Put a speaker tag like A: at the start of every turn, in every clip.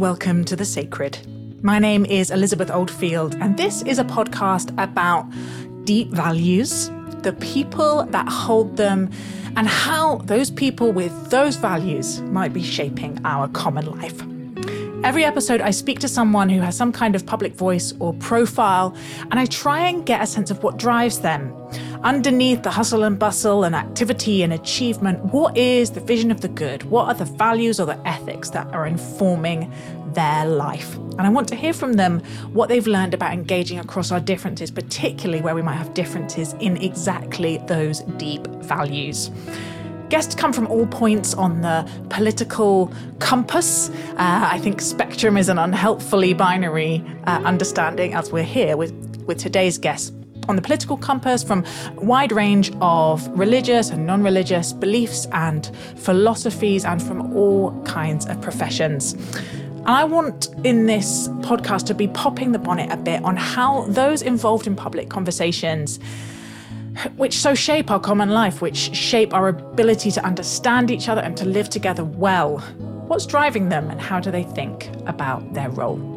A: welcome to The Sacred. My name is Elizabeth Oldfield, and this is a podcast about deep values, the people that hold them, and how those people with those values might be shaping our common life. Every episode, I speak to someone who has some kind of public voice or profile, and I try and get a sense of what drives them. Underneath the hustle and bustle and activity and achievement, what is the vision of the good? What are the values or the ethics that are informing their life? And I want to hear from them what they've learned about engaging across our differences, particularly where we might have differences in exactly those deep values. Guests come from all points on the political compass. I think spectrum is an unhelpfully binary understanding, as we're here with today's guests. On the political compass, from a wide range of religious and non-religious beliefs and philosophies, and from all kinds of professions. And I want in this podcast to be popping the bonnet a bit on how those involved in public conversations, which so shape our common life, which shape our ability to understand each other and to live together well, what's driving them and how do they think about their role?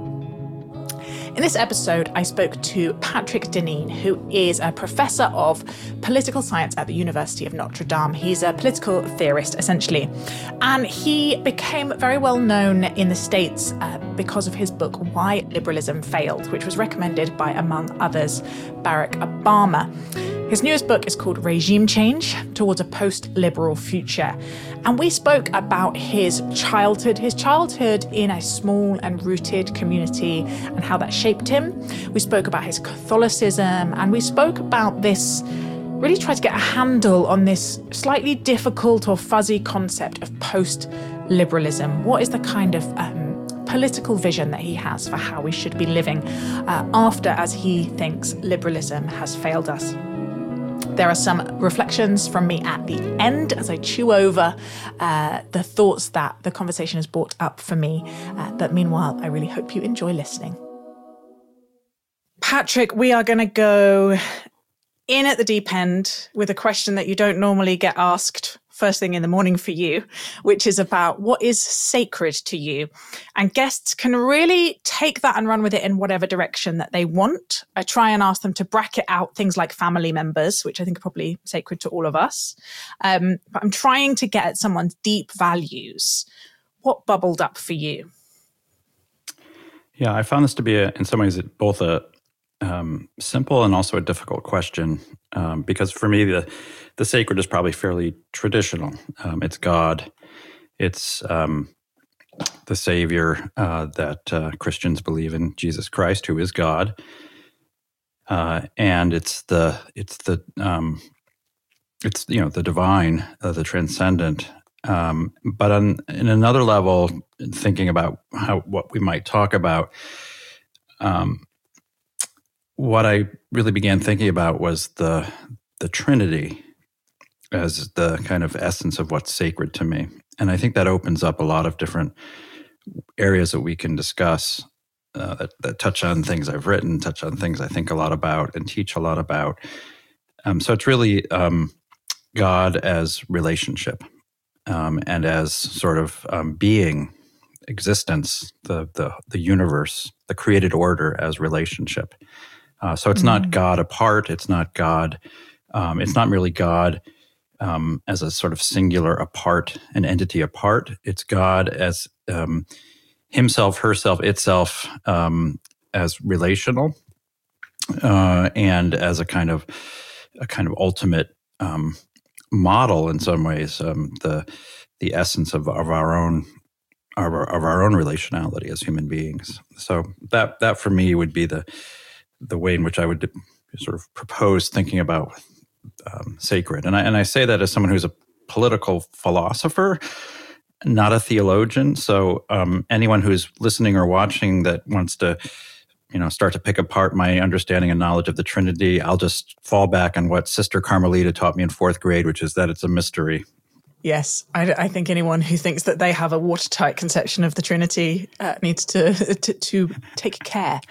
A: In this episode, I spoke to Patrick Deneen, who is a professor of political science at the University of Notre Dame. He's a political theorist, essentially. And he became very well known in the States because of his book, Why Liberalism Failed, which was recommended by, among others, Barack Obama. His newest book is called Regime Change: Towards a Post-Liberal Future. And we spoke about his childhood in a small and rooted community and how that shaped him. We spoke about his Catholicism, and we spoke about this, really tried to get a handle on this slightly difficult or fuzzy concept of post-liberalism. What is the kind of political vision that he has for how we should be living after, as he thinks, liberalism has failed us? There are some reflections from me at the end as I chew over the thoughts that the conversation has brought up for me. But meanwhile, I really hope you enjoy listening. Patrick, we are going to go in at the deep end with a question that you don't normally get asked first thing in the morning for you, which is about what is sacred to you. And guests can really take that and run with it in whatever direction that they want. I try and ask them to bracket out things like family members, which I think are probably sacred to all of us. But I'm trying to get at someone's deep values. What bubbled up for you?
B: Yeah, I found this to be, in some ways, both a simple and also a difficult question, because for me, the sacred is probably fairly traditional. It's God. It's the Savior that Christians believe in, Jesus Christ, who is God, and it's the divine, the transcendent. But in another level, thinking about what we might talk about. What I really began thinking about was the Trinity as the kind of essence of what's sacred to me. And I think that opens up a lot of different areas that we can discuss that touch on things I've written, touch on things I think a lot about and teach a lot about. So it's really God as relationship and as sort of being, existence, the universe, the created order as relationship. So it's not God apart. It's not God. It's not merely God as a sort of singular apart, an entity apart. It's God as himself, herself, itself as relational and as a kind of ultimate model in some ways. The essence of our own relationality as human beings. So that for me would be the way in which I would sort of propose thinking about sacred. And I say that as someone who's a political philosopher, not a theologian. So anyone who's listening or watching that wants to, start to pick apart my understanding and knowledge of the Trinity, I'll just fall back on what Sister Carmelita taught me in 4th grade, which is that it's a mystery.
A: Yes, I think anyone who thinks that they have a watertight conception of the Trinity needs to take care.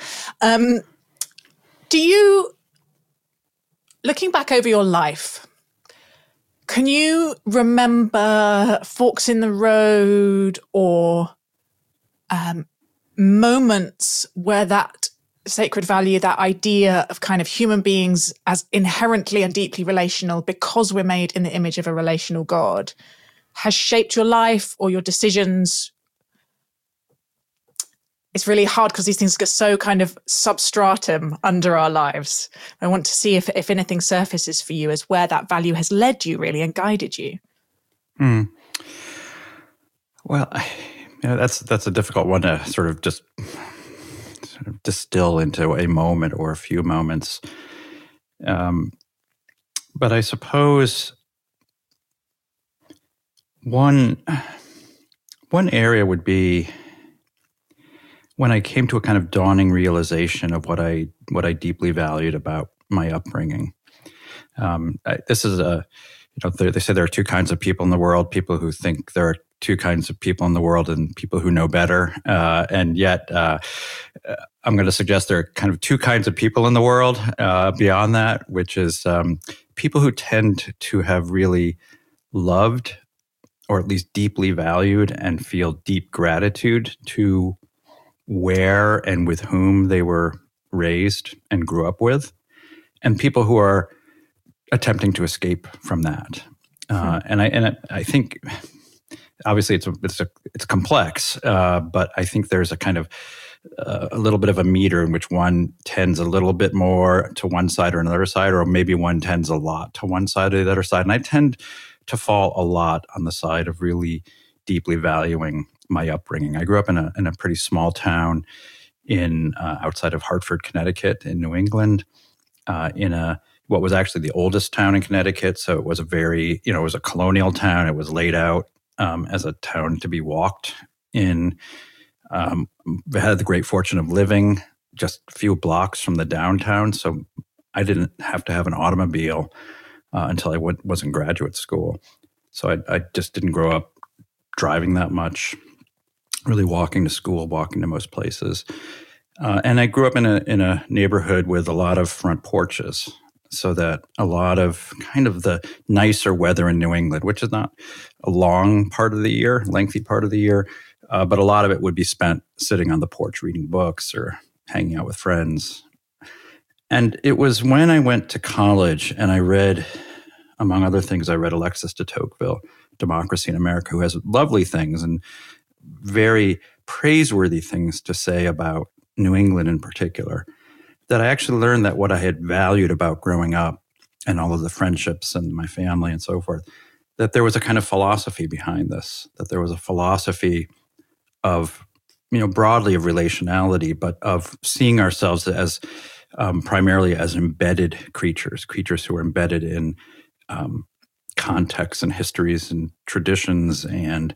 A: Do you, looking back over your life, can you remember forks in the road or moments where that sacred value, that idea of kind of human beings as inherently and deeply relational because we're made in the image of a relational God, has shaped your life or your decisions? It's really hard because these things go so kind of substratum under our lives. I want to see if anything surfaces for you as where that value has led you really and guided you.
B: Well, that's a difficult one to sort of just distill into a moment or a few moments. But I suppose one area would be when I came to a kind of dawning realization of what I deeply valued about my upbringing. This is they say there are two kinds of people in the world: people who think there are two kinds of people in the world, and people who know better. And yet, I'm going to suggest there are kind of two kinds of people in the world beyond that, which is people who tend to have really loved, or at least deeply valued, and feel deep gratitude to where and with whom they were raised and grew up with, and people who are attempting to escape from that. And I think obviously it's complex, but I think there's a kind of a little bit of a meter in which one tends a little bit more to one side or another side, or maybe one tends a lot to one side or the other side. And I tend to fall a lot on the side of really deeply valuing my upbringing. I grew up in a pretty small town in outside of Hartford, Connecticut, in New England, in what was actually the oldest town in Connecticut. So it was it was a colonial town. It was laid out as a town to be walked in. I had the great fortune of living just a few blocks from the downtown, so I didn't have to have an automobile until I was in graduate school. So I just didn't grow up driving that much, really walking to school, walking to most places. And I grew up in a neighborhood with a lot of front porches, so that a lot of kind of the nicer weather in New England, which is not a long part of the year, lengthy part of the year, but a lot of it would be spent sitting on the porch reading books or hanging out with friends. And it was when I went to college and I read, among other things, I read Alexis de Tocqueville, Democracy in America, who has lovely things and very praiseworthy things to say about New England in particular, that I actually learned that what I had valued about growing up and all of the friendships and my family and so forth, that there was a kind of philosophy behind this, that there was a philosophy of, broadly of relationality, but of seeing ourselves as primarily as embedded creatures who are embedded in contexts and histories and traditions and,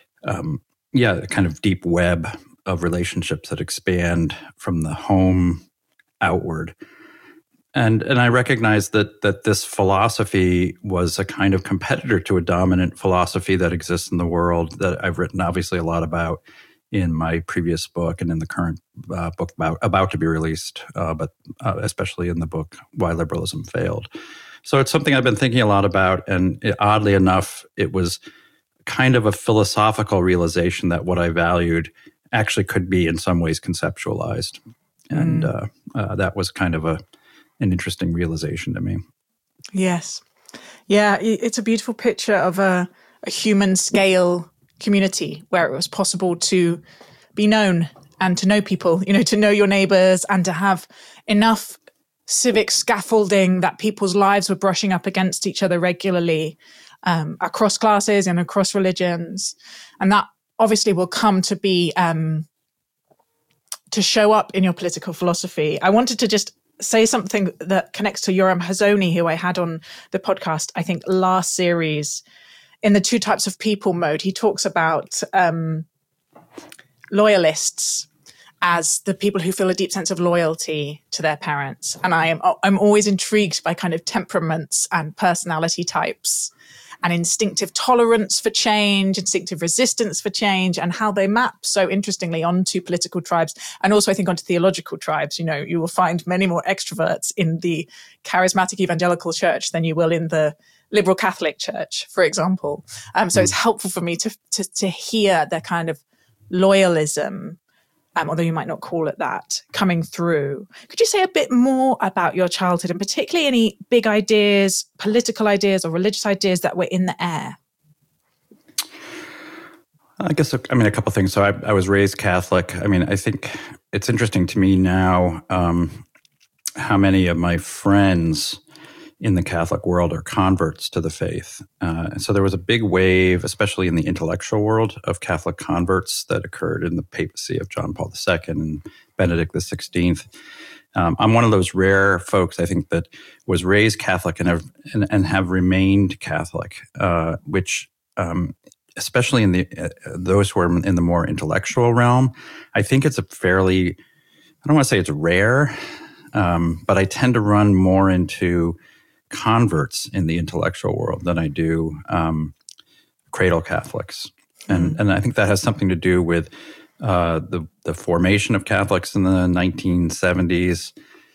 B: a kind of deep web of relationships that expand from the home outward. And I recognized that this philosophy was a kind of competitor to a dominant philosophy that exists in the world that I've written obviously a lot about in my previous book and in the current book about to be released, but especially in the book Why Liberalism Failed. So it's something I've been thinking a lot about, and oddly enough, it was kind of a philosophical realization that what I valued actually could be in some ways conceptualized. And that was kind of an interesting realization to me.
A: Yes. Yeah, it's a beautiful picture of a human scale community where it was possible to be known and to know people, to know your neighbors and to have enough civic scaffolding that people's lives were brushing up against each other regularly across classes and across religions. And that obviously will come to be to show up in your political philosophy. I wanted to just say something that connects to Yoram Hazony, who I had on the podcast, I think last series, in the two types of people mode. He talks about loyalists as the people who feel a deep sense of loyalty to their parents. And I'm always intrigued by kind of temperaments and personality types and instinctive tolerance for change, instinctive resistance for change, and how they map so interestingly onto political tribes. And also, I think, onto theological tribes. You will find many more extroverts in the charismatic evangelical church than you will in the liberal Catholic church, for example. So it's helpful for me to hear the kind of loyalism although you might not call it that, coming through. Could you say a bit more about your childhood, and particularly any big ideas, political ideas or religious ideas that were in the air?
B: I guess, a couple of things. So I was raised Catholic. I think it's interesting to me now how many of my friends in the Catholic world are converts to the faith. So there was a big wave, especially in the intellectual world, of Catholic converts that occurred in the papacy of John Paul II and Benedict XVI. I'm one of those rare folks, I think, that was raised Catholic and have remained Catholic, which especially in those who are in the more intellectual realm, I think it's a fairly, I don't want to say it's rare, but I tend to run more into converts in the intellectual world than I do cradle Catholics. And I think that has something to do with the formation of Catholics in the 1970s,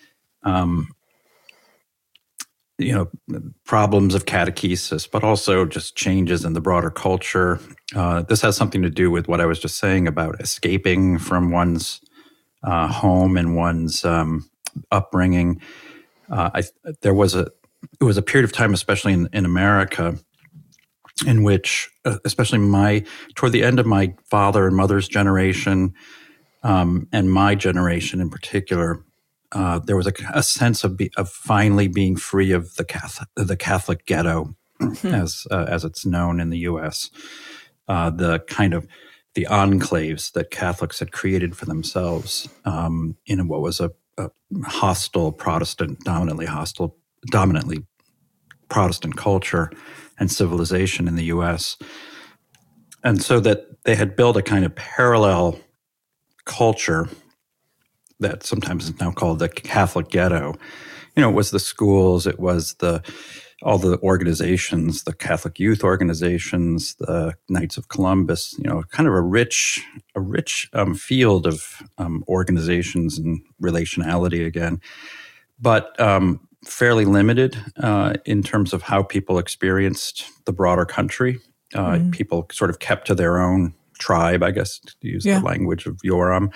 B: problems of catechesis, but also just changes in the broader culture. This has something to do with what I was just saying about escaping from one's home and one's upbringing. It was a period of time, especially in America, in which, especially toward the end of my father and mother's generation, and my generation in particular, there was a sense of finally being free of the Catholic ghetto, as it's known in the U.S. The kind of the enclaves that Catholics had created for themselves in what was a hostile Protestant, dominantly Protestant culture and civilization in the U.S. And so that they had built a kind of parallel culture that sometimes is now called the Catholic ghetto. It was the schools, it was all the organizations, the Catholic youth organizations, the Knights of Columbus, kind of a rich field of organizations and relationality again, but fairly limited in terms of how people experienced the broader country. People sort of kept to their own tribe, I guess, to use the language of Yoram.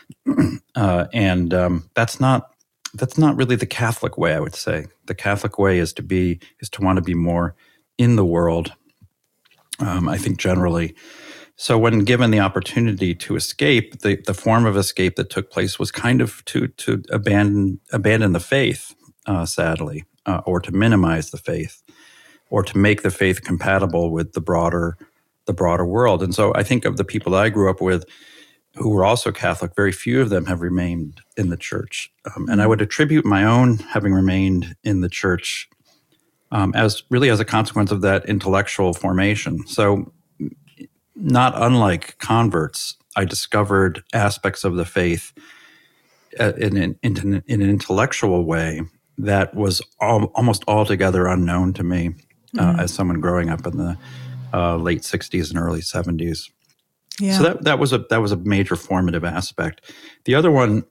B: And that's not really the Catholic way, I would say. The Catholic way is to want to be more in the world, I think, generally. So when given the opportunity to escape, the form of escape that took place was kind of to abandon the faith, sadly, or to minimize the faith, or to make the faith compatible with the broader world. And so I think of the people that I grew up with who were also Catholic, very few of them have remained in the church. And I would attribute my own having remained in the church as a consequence of that intellectual formation. So not unlike converts, I discovered aspects of the faith in an intellectual way that was almost altogether unknown to me as someone growing up in the late 60s and early 70s. Yeah. So that was a major formative aspect. The other one,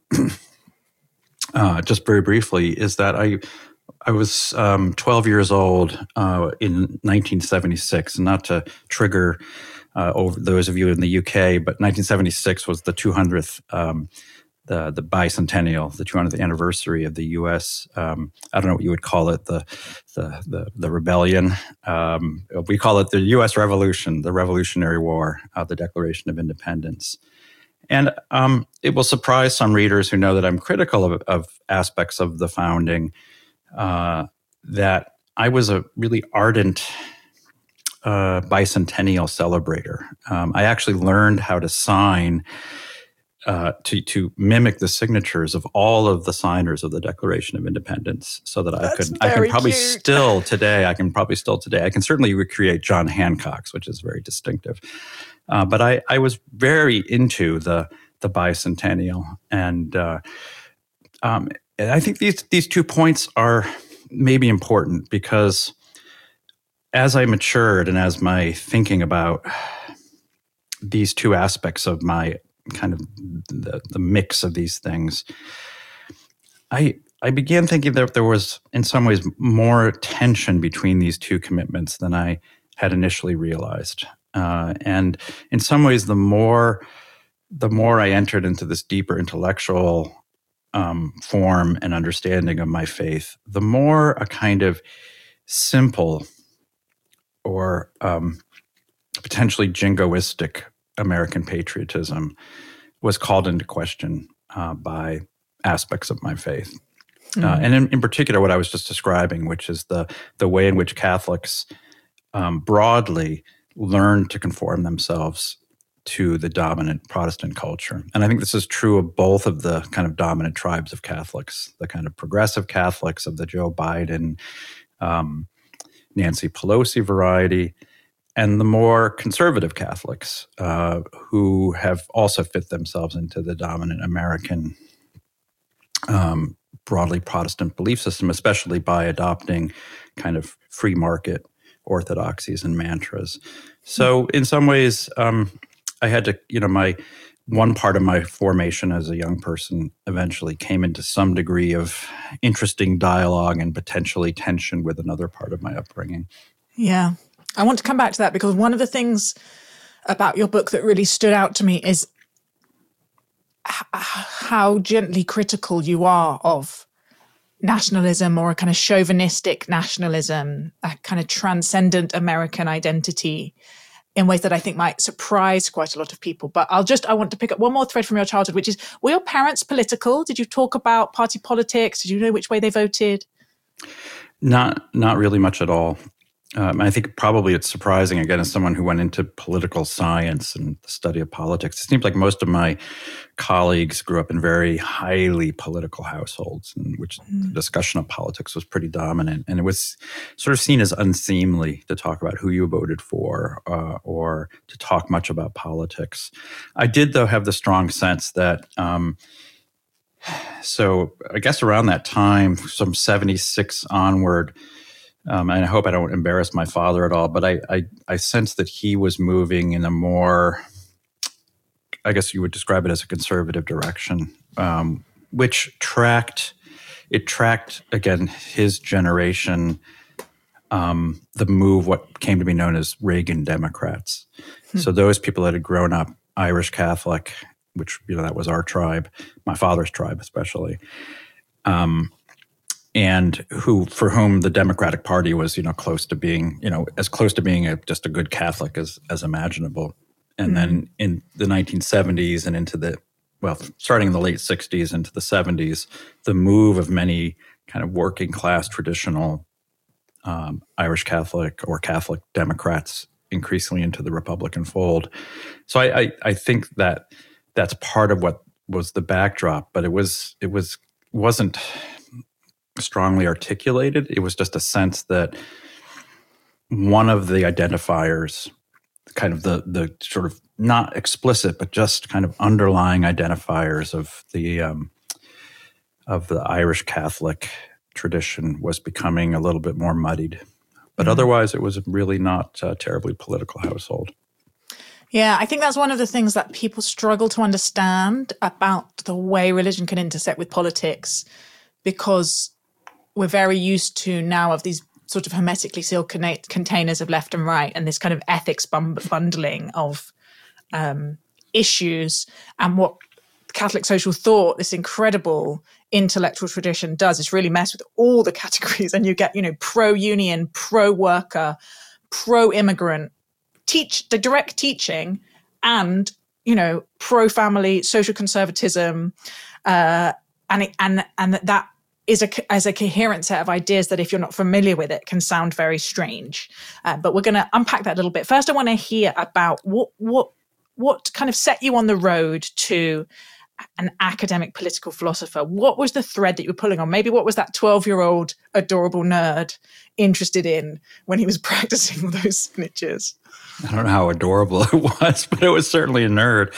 B: just very briefly, is that I was 12 years old in 1976, and not to trigger over those of you in the UK, but 1976 was the 200th, the bicentennial, the 200th anniversary of the U.S. I don't know what you would call it, the rebellion. We call it the U.S. Revolution, the Revolutionary War, the Declaration of Independence. And it will surprise some readers who know that I'm critical of aspects of the founding, that I was a really ardent bicentennial celebrator. I actually learned how to sign to mimic the signatures of all of the signers of the Declaration of Independence, so that I can probably still today, I can certainly recreate John Hancock's, which is very distinctive. But I was very into the bicentennial, and I think these 2 points are maybe important, because as I matured and as my thinking about these two aspects of my kind of the mix of these things, I began thinking that there was, in some ways, more tension between these two commitments than I had initially realized. And in some ways, the more the more I entered into this deeper intellectual form and understanding of my faith, the more a kind of simple or potentially jingoistic American patriotism was called into question by aspects of my faith. And in particular, what I was just describing, which is the way in which Catholics broadly learn to conform themselves to the dominant Protestant culture. And I think this is true of both of the kind of dominant tribes of Catholics, the kind of progressive Catholics of the Joe Biden, Nancy Pelosi variety, and the more conservative Catholics who have also fit themselves into the dominant American broadly Protestant belief system, especially by adopting kind of free market orthodoxies and mantras. So in some ways, I had to, my one part of my formation as a young person eventually came into some degree of interesting dialogue and potentially tension with another part of my upbringing.
A: Yeah. I want to come back to that because one of the things about your book that really stood out to me is how gently critical you are of nationalism, or a kind of chauvinistic nationalism, a kind of transcendent American identity, in ways that I think might surprise quite a lot of people. But I want to pick up one more thread from your childhood, which is, were your parents political? Did you talk about party politics? Did you know which way they voted?
B: Not really much at all. I think probably it's surprising, again, as someone who went into political science and the study of politics. It seems like most of my colleagues grew up in very highly political households in which the discussion of politics was pretty dominant. And it was sort of seen as unseemly to talk about who you voted for or to talk much about politics. I did, though, have the strong sense that so I guess around that time, from 76 onward, and I hope I don't embarrass my father at all, but I sensed that he was moving in a more, I guess you would describe it as a conservative direction, which tracked, again, his generation, the move, what came to be known as Reagan Democrats. So those people that had grown up Irish Catholic, which, that was our tribe, my father's tribe especially, and for whom the Democratic Party was, close to being, as close to being just a good Catholic as imaginable. And then in the 1970s and starting in the late 60s into the 70s, the move of many kind of working class traditional Irish Catholic or Catholic Democrats increasingly into the Republican fold. So I think that that's part of what was the backdrop, but it wasn't strongly articulated. It was just a sense that one of the identifiers, kind of the sort of not explicit, but just kind of underlying identifiers of the Irish Catholic tradition was becoming a little bit more muddied. But otherwise, it was really not a terribly political household.
A: Yeah, I think that's one of the things that people struggle to understand about the way religion can intersect with politics, because we're very used to now of these sort of hermetically sealed containers of left and right, and this kind of ethics bundling of issues. And what Catholic social thought, this incredible intellectual tradition, does is really mess with all the categories, and you get, pro-union, pro-worker, pro-immigrant, the direct teaching, and pro-family, social conservatism, and that is as a coherent set of ideas that, if you're not familiar with it, can sound very strange. But we're going to unpack that a little bit. First, I want to hear about what kind of set you on the road to an academic political philosopher. What was the thread that you were pulling on? Maybe what was that 12-year-old adorable nerd interested in when he was practicing those snitches?
B: I don't know how adorable it was, but it was certainly a nerd.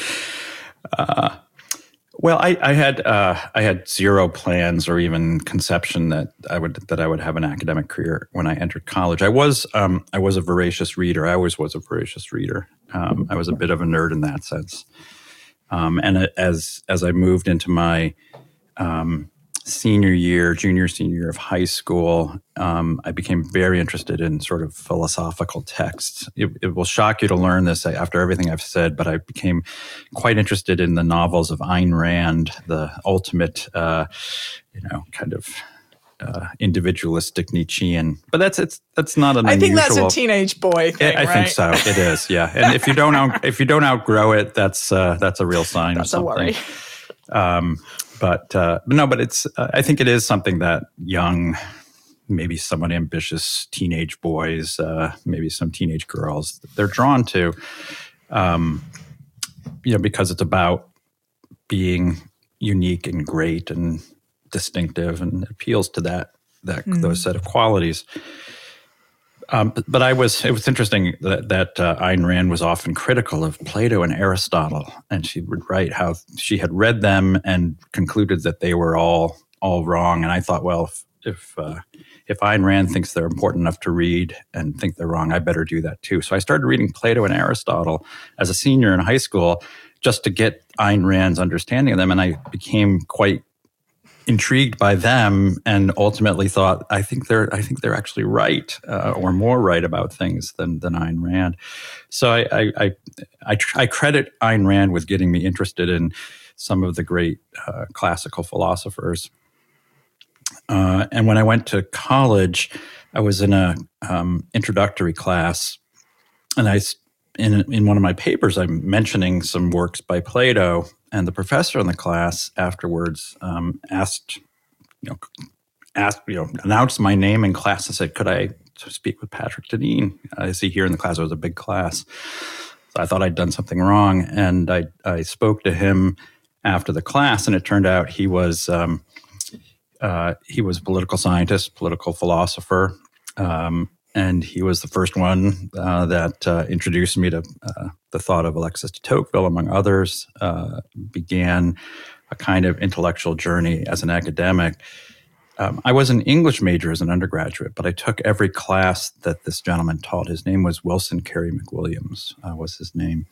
B: Well, I had zero plans or even conception that I would have an academic career when I entered college. I was a voracious reader. I always was a voracious reader. I was a bit of a nerd in that sense. And as I moved into my junior, senior year of high school, I became very interested in sort of philosophical texts. It will shock you to learn this after everything I've said, but I became quite interested in the novels of Ayn Rand, the ultimate, kind of individualistic Nietzschean. But that's not an unusual.
A: I think that's a teenage boy thing,
B: I think so. It is, yeah. And if you don't outgrow it, that's a real sign of something.
A: That's a worry.
B: But it's. I think it is something that young, maybe somewhat ambitious teenage boys, maybe some teenage girls, they're drawn to, because it's about being unique and great and distinctive, and appeals to those set of qualities. But it was interesting that Ayn Rand was often critical of Plato and Aristotle, and she would write how she had read them and concluded that they were all wrong. And I thought, well, if Ayn Rand thinks they're important enough to read and think they're wrong, I better do that too. So I started reading Plato and Aristotle as a senior in high school just to get Ayn Rand's understanding of them, and I became quite intrigued by them, and ultimately thought, I think they're actually right, or more right about things than Ayn Rand. So I credit Ayn Rand with getting me interested in some of the great classical philosophers. And when I went to college, I was in a introductory class, and in one of my papers, I'm mentioning some works by Plato. And the professor in the class afterwards announced my name in class and said, "Could I speak with Patrick Deneen?" I see here in the class, it was a big class. So I thought I'd done something wrong, and I spoke to him after the class, and it turned out he was a political scientist, political philosopher, and he was the first one that introduced me to the thought of Alexis de Tocqueville, among others, began a kind of intellectual journey as an academic. I was an English major as an undergraduate, but I took every class that this gentleman taught. His name was Wilson Carey McWilliams, was his name.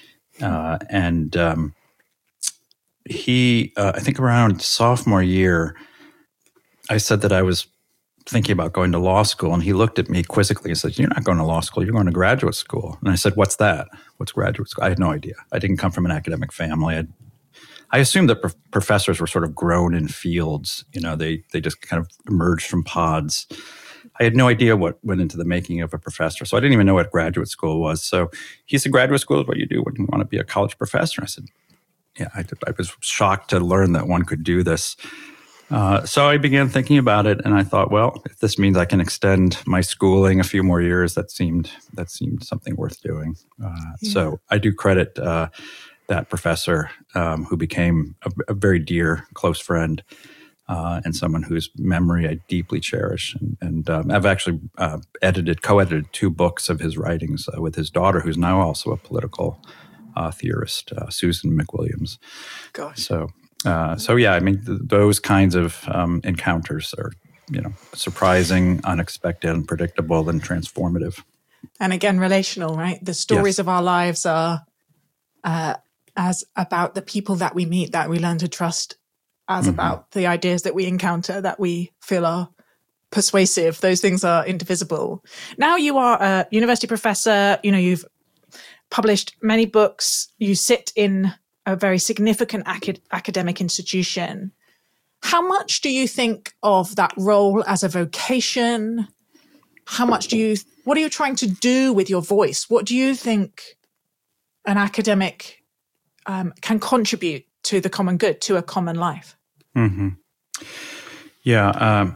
B: He, I think around sophomore year, I said that I was thinking about going to law school, and he looked at me quizzically and said, "You're not going to law school, you're going to graduate school." And I said, "What's that? What's graduate school?" I had no idea. I didn't come from an academic family. I assumed that professors were sort of grown in fields. They just kind of emerged from pods. I had no idea what went into the making of a professor, so I didn't even know what graduate school was. So he said, "Graduate school is what you do when you want to be a college professor." I said, "Yeah." I was shocked to learn that one could do this. So I began thinking about it, and I thought, well, if this means I can extend my schooling a few more years, that seemed something worth doing. So I do credit that professor, who became a very dear, close friend, and someone whose memory I deeply cherish. And I've actually co-edited 2 books of his writings with his daughter, who's now also a political theorist, Susan McWilliams.
A: Gosh.
B: So yeah, I mean, those kinds of encounters are, surprising, unexpected, unpredictable, and transformative.
A: And again, relational, right? The stories of our lives are as about the people that we meet, that we learn to trust, as about the ideas that we encounter, that we feel are persuasive. Those things are indivisible. Now you are a university professor. You've published many books. You sit in a very significant academic institution. How much do you think of that role as a vocation? What are you trying to do with your voice? What do you think an academic can contribute to the common good, to a common life?
B: Mm-hmm. Yeah.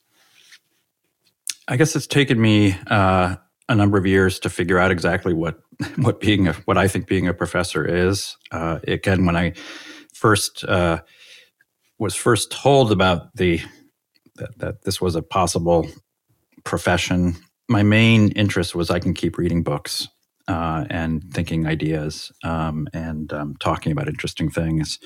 B: I guess it's taken me a number of years to figure out exactly what I think being a professor is. Again, when I was first told about that this was a possible profession, my main interest was I can keep reading books and thinking ideas and talking about interesting things.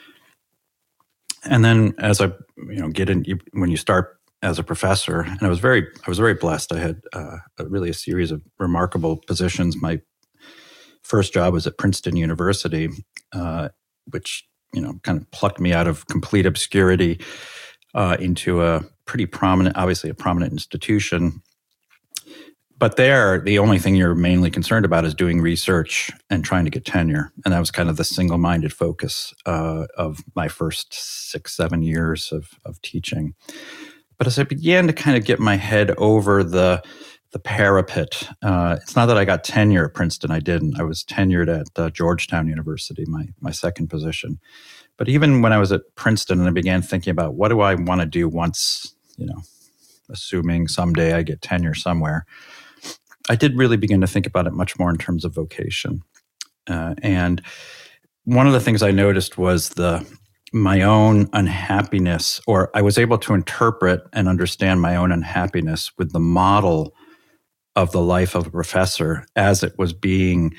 B: And then as I get in, when you start as a professor, and I was very blessed. I had really a series of remarkable positions. My first job was at Princeton University, which kind of plucked me out of complete obscurity. into a pretty prominent, obviously a prominent institution. But there, the only thing you're mainly concerned about is doing research and trying to get tenure. And that was kind of the single-minded focus of my first 6-7 years of teaching. But as I began to kind of get my head over the parapet, it's not that I got tenure at Princeton. I didn't. I was tenured at Georgetown University, my second position. But even when I was at Princeton and I began thinking about what do I want to do once, assuming someday I get tenure somewhere, I did really begin to think about it much more in terms of vocation. And one of the things I noticed was my own unhappiness, or I was able to interpret and understand my own unhappiness with the model of the life of a professor as it was being,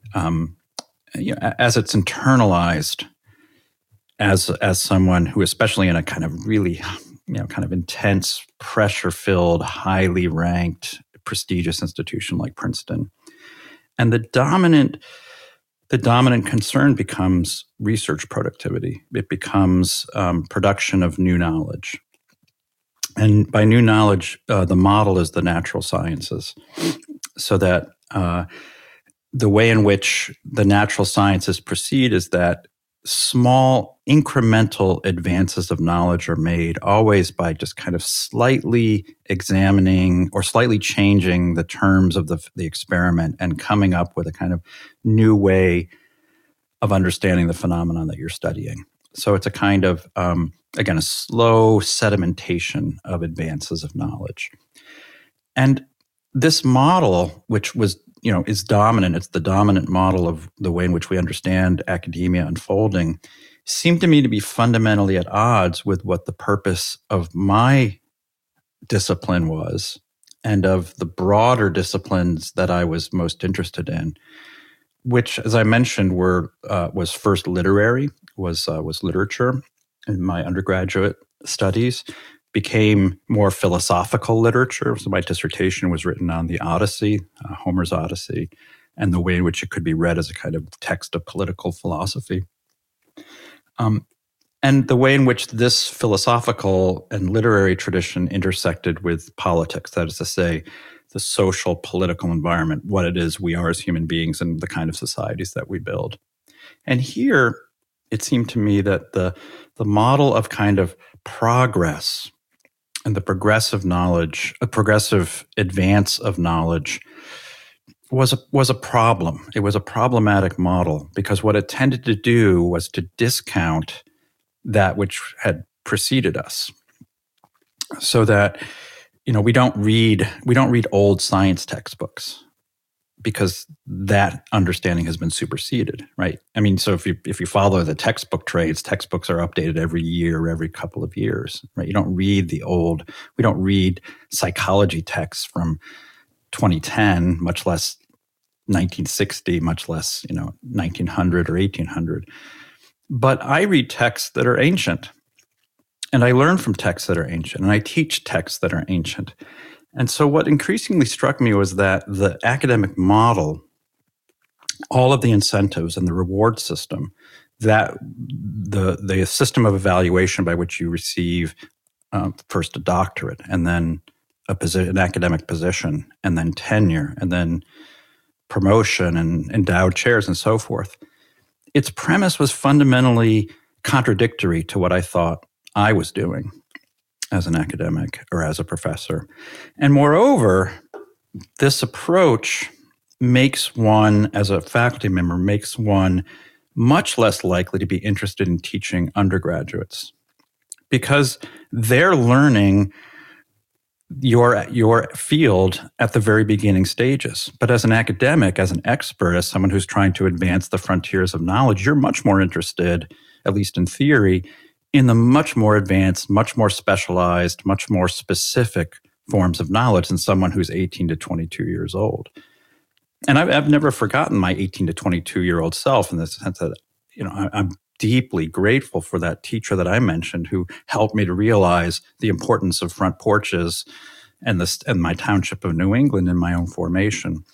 B: as it's internalized as someone who, especially in a kind of really, kind of intense, pressure-filled, highly ranked, prestigious institution like Princeton. And the dominant concern becomes research productivity. It becomes production of new knowledge. And by new knowledge, the model is the natural sciences. So that the way in which the natural sciences proceed is that small incremental advances of knowledge are made always by just kind of slightly examining or slightly changing the terms of the experiment and coming up with a kind of new way of understanding the phenomenon that you're studying. So it's a kind of, again, a slow sedimentation of advances of knowledge. And this model, which was is dominant. It's the dominant model of the way in which we understand academia unfolding, seemed to me to be fundamentally at odds with what the purpose of my discipline was and of the broader disciplines that I was most interested in, which, as I mentioned, was first literary, was literature in my undergraduate studies, became more philosophical literature. So my dissertation was written on the Odyssey, Homer's Odyssey, and the way in which it could be read as a kind of text of political philosophy. And the way in which this philosophical and literary tradition intersected with politics, that is to say, the social, political environment, what it is we are as human beings and the kind of societies that we build. And here, it seemed to me that the model of kind of progress and the progressive knowledge, a progressive advance of knowledge was a problem. It was a problematic model because what it tended to do was to discount that which had preceded us. So that, we don't read old science textbooks because that understanding has been superseded, right? I mean, so if you follow the textbook trades, textbooks are updated every year, every couple of years, right? We don't read psychology texts from 2010, much less 1960, much less, 1900 or 1800. But I read texts that are ancient, and I learn from texts that are ancient, and I teach texts that are ancient. And so what increasingly struck me was that the academic model, all of the incentives and the reward system, that the system of evaluation by which you receive first a doctorate and then an academic position and then tenure and then promotion and endowed chairs and so forth, its premise was fundamentally contradictory to what I thought I was doing as an academic or as a professor. And moreover, this approach makes one, as a faculty member, makes one much less likely to be interested in teaching undergraduates because they're learning your field at the very beginning stages. But as an academic, as an expert, as someone who's trying to advance the frontiers of knowledge, you're much more interested, at least in theory, in the much more advanced, much more specialized, much more specific forms of knowledge than someone who's 18 to 22 years old. And I've never forgotten my 18 to 22-year-old self in the sense that, I'm deeply grateful for that teacher that I mentioned who helped me to realize the importance of front porches and my township of New England in my own formation.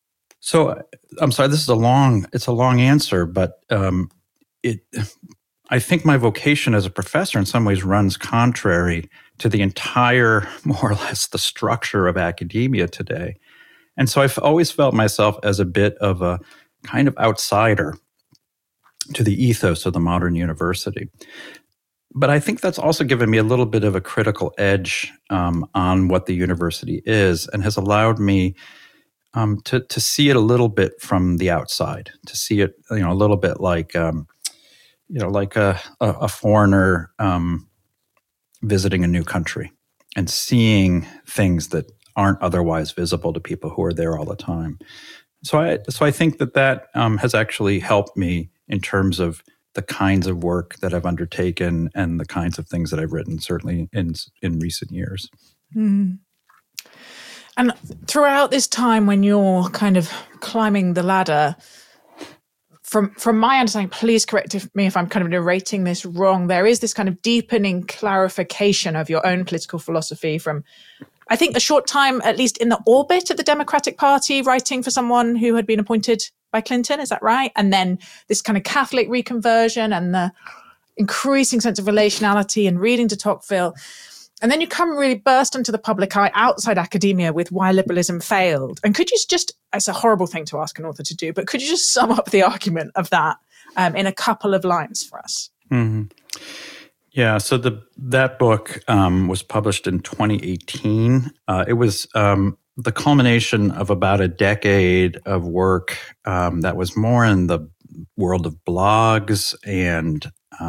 B: So I'm sorry, it's a long answer, but I think my vocation as a professor in some ways runs contrary to the entire, more or less, the structure of academia today. And so I've always felt myself as a bit of a kind of outsider to the ethos of the modern university. But I think that's also given me a little bit of a critical edge on what the university is, and has allowed me to see it a little bit from the outside, to see it, a little bit like, like a foreigner visiting a new country and seeing things that aren't otherwise visible to people who are there all the time. So I think that has actually helped me in terms of the kinds of work that I've undertaken and the kinds of things that I've written, certainly in recent years.
A: Mm. And throughout this time when you're kind of climbing the ladder, from my understanding, please correct me if I'm kind of narrating this wrong, there is this kind of deepening clarification of your own political philosophy from, I think, a short time, at least in the orbit of the Democratic Party, writing for someone who had been appointed by Clinton. Is that right? And then this kind of Catholic reconversion and the increasing sense of relationality and reading de Tocqueville. And then you come really burst into the public eye outside academia with Why Liberalism Failed. And could you just, it's a horrible thing to ask an author to do, but could you just sum up the argument of that in a couple of lines for us?
B: Mm-hmm. Yeah, so that book was published in 2018. It was the culmination of about a decade of work that was more in the world of blogs and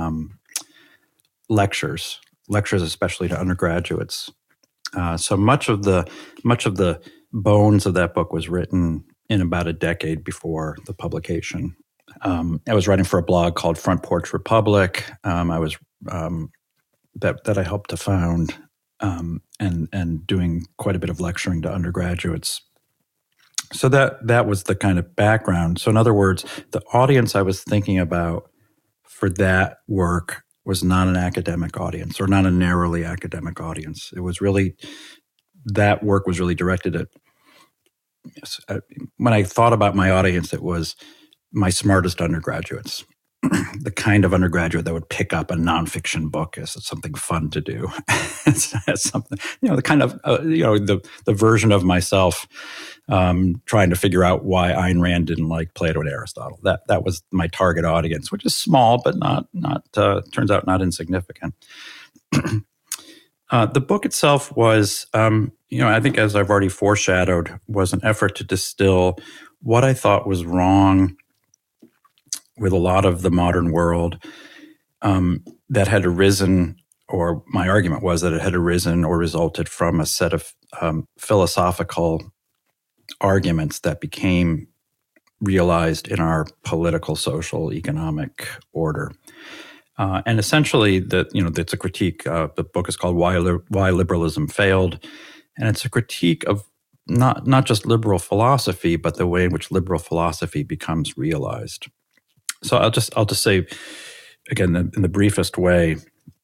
B: lectures, especially to undergraduates. So much of the bones of that book was written in about a decade before the publication. I was writing for a blog called Front Porch Republic. I was that I helped to found, and doing quite a bit of lecturing to undergraduates. So that was the kind of background. So in other words, the audience I was thinking about for that work was not an academic audience, or not a narrowly academic audience. It was really, that work was really directed at, when I thought about my audience, it was my smartest undergraduates. The kind of undergraduate that would pick up a nonfiction book as something fun to do. As something, the kind of, the version of myself trying to figure out why Ayn Rand didn't like Plato and Aristotle. That was my target audience, which is small, but not turns out not insignificant. The book itself was, I think, as I've already foreshadowed, was an effort to distill what I thought was wrong with a lot of the modern world that had arisen, or my argument was that it had arisen or resulted from a set of philosophical arguments that became realized in our political, social, economic order. And essentially, it's a critique. The book is called Why Liberalism Failed, and it's a critique of not just liberal philosophy, but the way in which liberal philosophy becomes realized. So I'll just say, again, in the briefest way,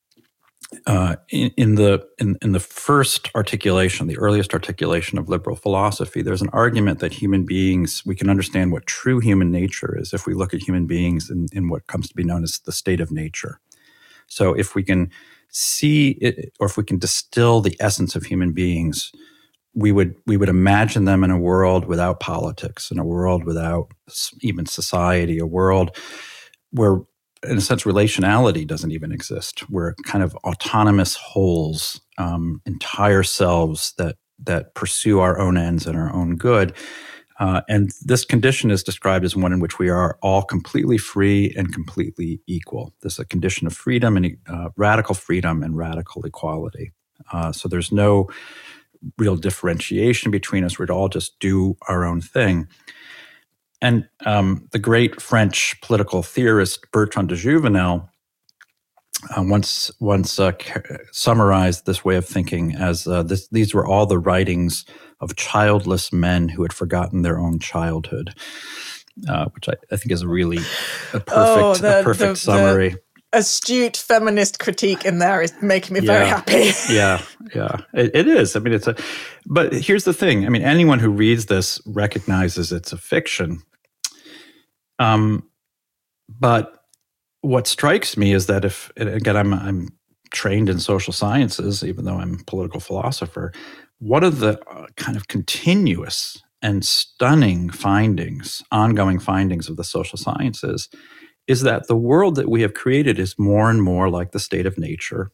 B: in the first articulation, the earliest articulation of liberal philosophy, there's an argument that human beings, we can understand what true human nature is if we look at human beings in what comes to be known as the state of nature. So if we can see it, or if we can distill the essence of human beings, we would imagine them in a world without politics, in a world without even society, a world where, in a sense, relationality doesn't even exist. We're kind of autonomous wholes, entire selves that pursue our own ends and our own good. And this condition is described as one in which we are all completely free and completely equal. This is a condition of freedom and radical freedom and radical equality. So there's no real differentiation between us. We'd all just do our own thing. And the great French political theorist Bertrand de Jouvenel once summarized this way of thinking as these were all the writings of childless men who had forgotten their own childhood, which I think is a perfect summary.
A: Astute feminist critique in there is making me very happy.
B: Yeah. It is. I mean, but here's the thing. I mean, anyone who reads this recognizes it's a fiction. But what strikes me is that if, again, I'm trained in social sciences, even though I'm a political philosopher, one of the kind of continuous and stunning findings, ongoing findings of the social sciences, is that the world that we have created is more and more like the state of nature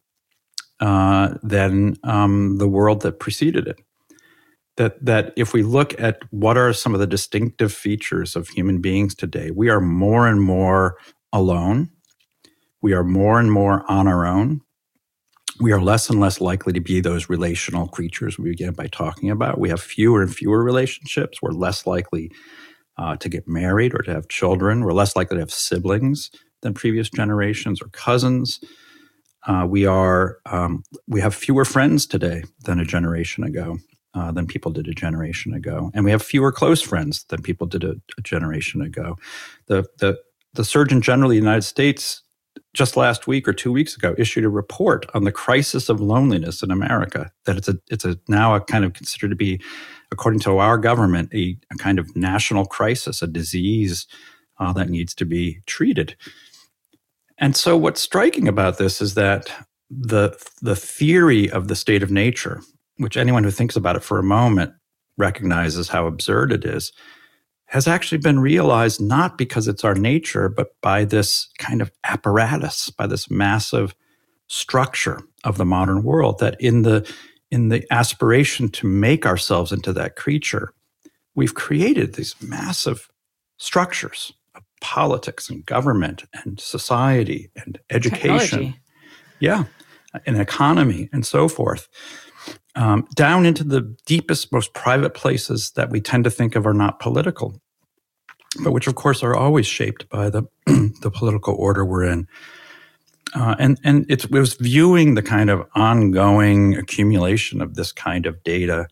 B: than the world that preceded it. That if we look at what are some of the distinctive features of human beings today, we are more and more alone. We are more and more on our own. We are less and less likely to be those relational creatures we began by talking about. We have fewer and fewer relationships. We're less likely to get married or to have children. We're less likely to have siblings than previous generations or cousins. We have fewer friends today than a generation ago, than people did a generation ago, and we have fewer close friends than people did a generation ago. The Surgeon General of the United States just last week or 2 weeks ago issued a report on the crisis of loneliness in America. That it's now a kind of considered to be, according to our government, a kind of national crisis, a disease that needs to be treated. And so what's striking about this is that the theory of the state of nature, which anyone who thinks about it for a moment recognizes how absurd it is, has actually been realized not because it's our nature, but by this kind of apparatus, by this massive structure of the modern world, that in the aspiration to make ourselves into that creature, we've created these massive structures of politics and government and society and education.
A: Technology.
B: Yeah, and economy and so forth. Down into the deepest, most private places that we tend to think of are not political, but which, of course, are always shaped by the political order we're in. And it was viewing the kind of ongoing accumulation of this kind of data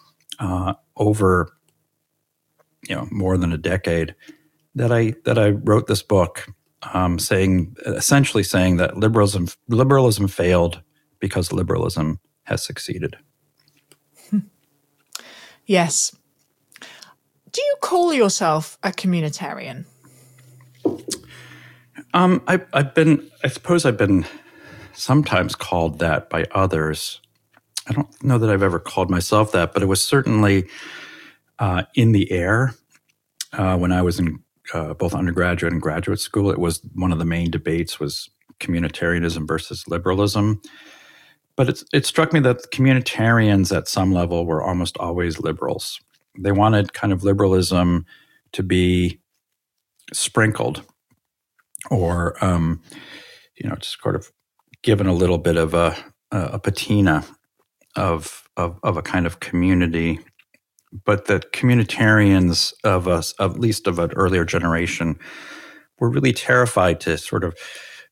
B: over more than a decade that I wrote this book, essentially saying that liberalism failed because liberalism has succeeded.
A: Yes. Do you call yourself a communitarian?
B: I suppose I've been sometimes called that by others. I don't know that I've ever called myself that, but it was certainly in the air when I was in both undergraduate and graduate school. It was one of the main debates was communitarianism versus liberalism. But it struck me that communitarians at some level were almost always liberals. They wanted kind of liberalism to be sprinkled or, just sort of given a little bit of a patina of a kind of community. But that communitarians of us, at least of an earlier generation, were really terrified to sort of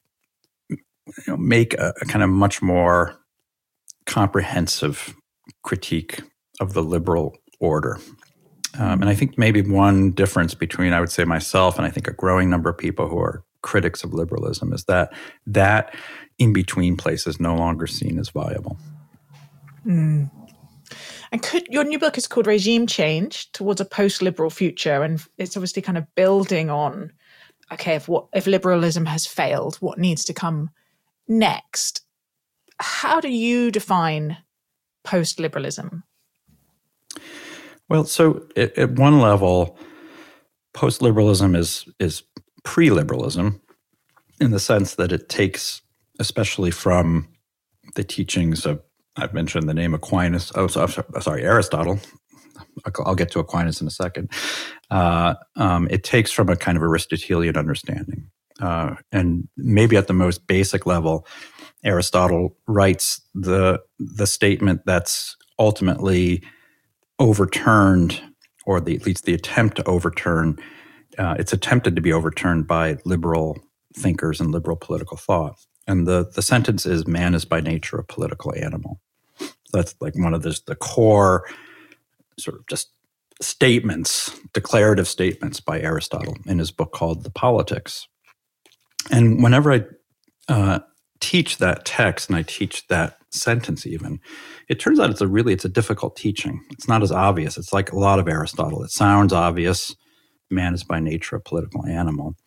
B: make a kind of much more comprehensive critique of the liberal order. And I think maybe one difference between, I would say, myself and I think a growing number of people who are critics of liberalism is that in-between place is no longer seen as viable.
A: Mm. And your new book is called Regime Change Towards a Post-Liberal Future, and it's obviously kind of building on, okay, if liberalism has failed, what needs to come next? How do you define post-liberalism?
B: Well, so at one level, post-liberalism is pre-liberalism in the sense that it takes, especially from the teachings of, I've mentioned the name Aquinas, Aristotle. I'll get to Aquinas in a second. It takes from a kind of Aristotelian understanding. And maybe at the most basic level, Aristotle writes the statement that's ultimately overturned, or at least the attempt to overturn. It's attempted to be overturned by liberal thinkers and liberal political thought. And the sentence is, man is by nature a political animal. That's like one of the core sort of just statements, declarative statements by Aristotle in his book called The Politics. And whenever I teach that text and I teach that sentence even, it turns out it's a difficult teaching. It's not as obvious. It's like a lot of Aristotle. It sounds obvious. Man is by nature a political animal.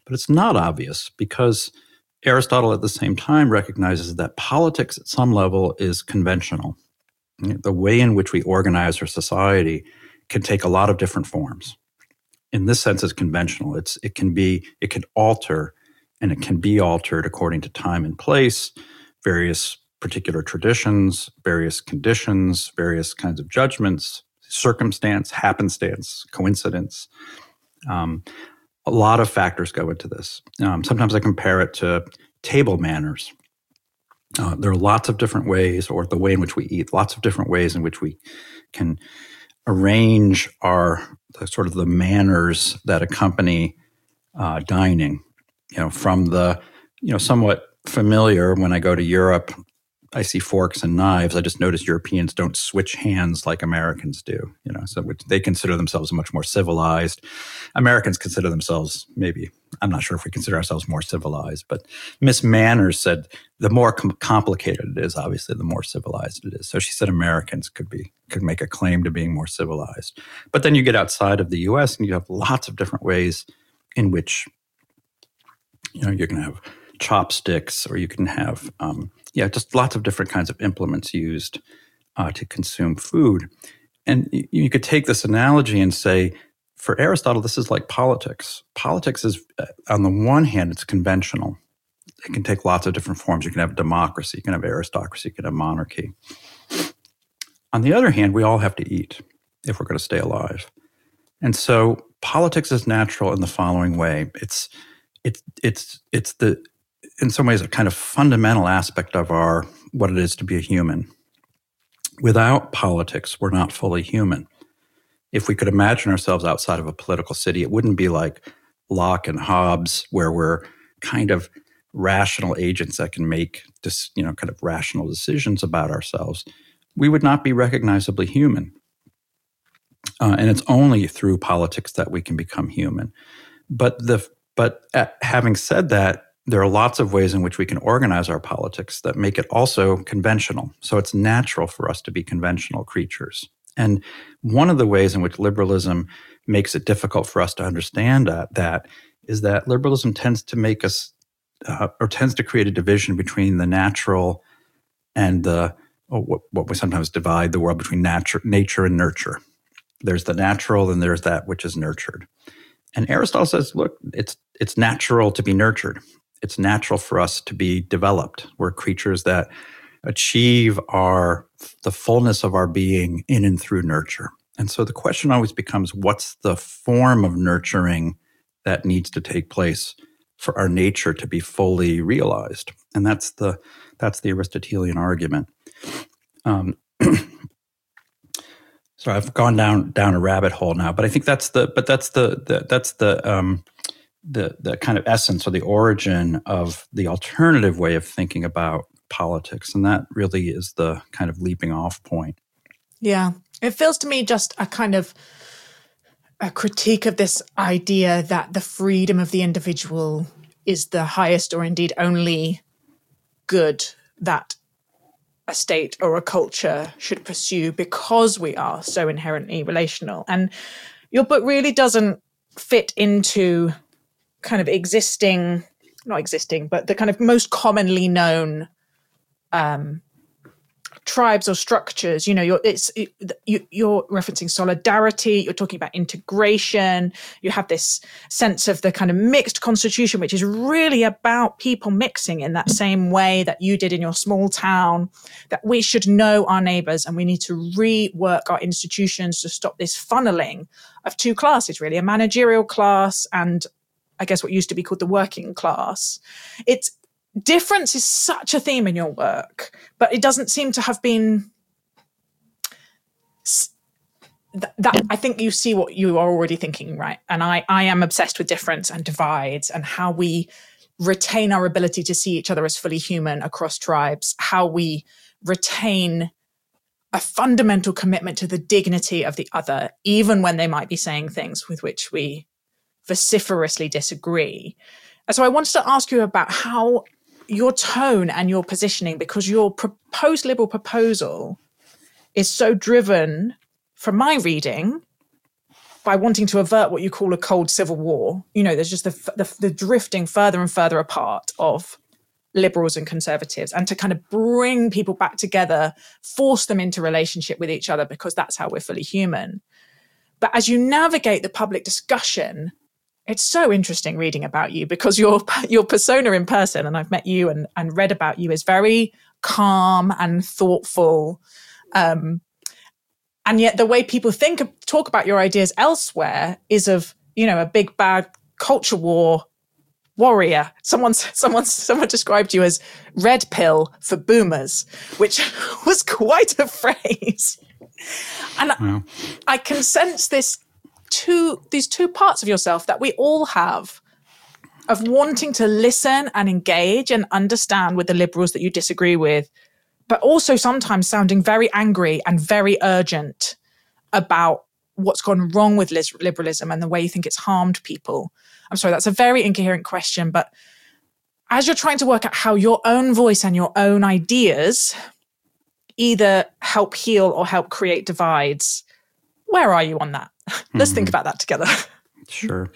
B: But it's not obvious because Aristotle at the same time recognizes that politics at some level is conventional. The way in which we organize our society can take a lot of different forms. In this sense, it's conventional. It can alter, and it can be altered according to time and place, various particular traditions, various conditions, various kinds of judgments, circumstance, happenstance, coincidence. A lot of factors go into this. Sometimes I compare it to table manners. There are lots of different ways, or the way in which we eat, lots of different ways in which we can arrange the manners that accompany dining. From the somewhat familiar when I go to Europe, I see forks and knives. I just notice Europeans don't switch hands like Americans do. So they consider themselves much more civilized. Americans consider themselves I'm not sure if we consider ourselves more civilized, but Miss Manners said the more complicated it is, obviously, the more civilized it is. So she said Americans could make a claim to being more civilized. But then you get outside of the U.S. and you have lots of different ways in which you're going to have chopsticks, or you can have just lots of different kinds of implements used to consume food. And you could take this analogy and say, for Aristotle, this is like politics. Politics is, on the one hand, it's conventional. It can take lots of different forms. You can have democracy, you can have aristocracy, you can have monarchy. On the other hand, we all have to eat if we're going to stay alive. And so politics is natural in the following way. It's the, in some ways, a kind of fundamental aspect of what it is to be a human. Without politics, we're not fully human. If we could imagine ourselves outside of a political city, it wouldn't be like Locke and Hobbes, where we're kind of rational agents that can make this, kind of rational decisions about ourselves. We would not be recognizably human. And it's only through politics that we can become human. But having said that, there are lots of ways in which we can organize our politics that make it also conventional. So it's natural for us to be conventional creatures. And one of the ways in which liberalism makes it difficult for us to understand that is that liberalism tends to make us, or tends to create a division between the natural and what we sometimes divide the world between nature and nurture. There's the natural and there's that which is nurtured. And Aristotle says, look, it's natural to be nurtured. It's natural for us to be developed. We're creatures that achieve the fullness of our being in and through nurture. And so the question always becomes, what's the form of nurturing that needs to take place for our nature to be fully realized? And that's the Aristotelian argument. So I've gone down a rabbit hole now, but I think that's the kind of essence or the origin of the alternative way of thinking about politics. And that really is the kind of leaping off point.
A: Yeah. It feels to me just a kind of a critique of this idea that the freedom of the individual is the highest or indeed only good that a state or a culture should pursue but we are so inherently relational. And your book really doesn't fit into kind of not existing, but the kind of most commonly known tribes or structures. You're referencing solidarity, you're talking about integration, you have this sense of the kind of mixed constitution, which is really about people mixing in that same way that you did in your small town, that we should know our neighbors and we need to rework our institutions to stop this funneling of two classes, really, a managerial class and I guess what used to be called the working class. Difference is such a theme in your work, but it doesn't seem to have been that. I think you see what you are already thinking, right? And I am obsessed with difference and divides and how we retain our ability to see each other as fully human across tribes, how we retain a fundamental commitment to the dignity of the other, even when they might be saying things with which we vociferously disagree. And so I wanted to ask you about how your tone and your positioning, because your post-liberal proposal is so driven, from my reading, by wanting to avert what you call a cold civil war. There's just the drifting further and further apart of liberals and conservatives, and to kind of bring people back together, force them into relationship with each other, because that's how we're fully human. But as you navigate the public discussion, it's so interesting reading about you, because your persona in person, and I've met you and read about you, is very calm and thoughtful. And yet the way people talk about your ideas elsewhere is of, a big bad culture war warrior. Someone described you as red pill for boomers, which was quite a phrase. And wow. I can sense these two parts of yourself that we all have, of wanting to listen and engage and understand with the liberals that you disagree with, but also sometimes sounding very angry and very urgent about what's gone wrong with liberalism and the way you think it's harmed people. I'm sorry, that's a very incoherent question, but as you're trying to work out how your own voice and your own ideas either help heal or help create divides, where are you on that? Let's think about that together.
B: Sure.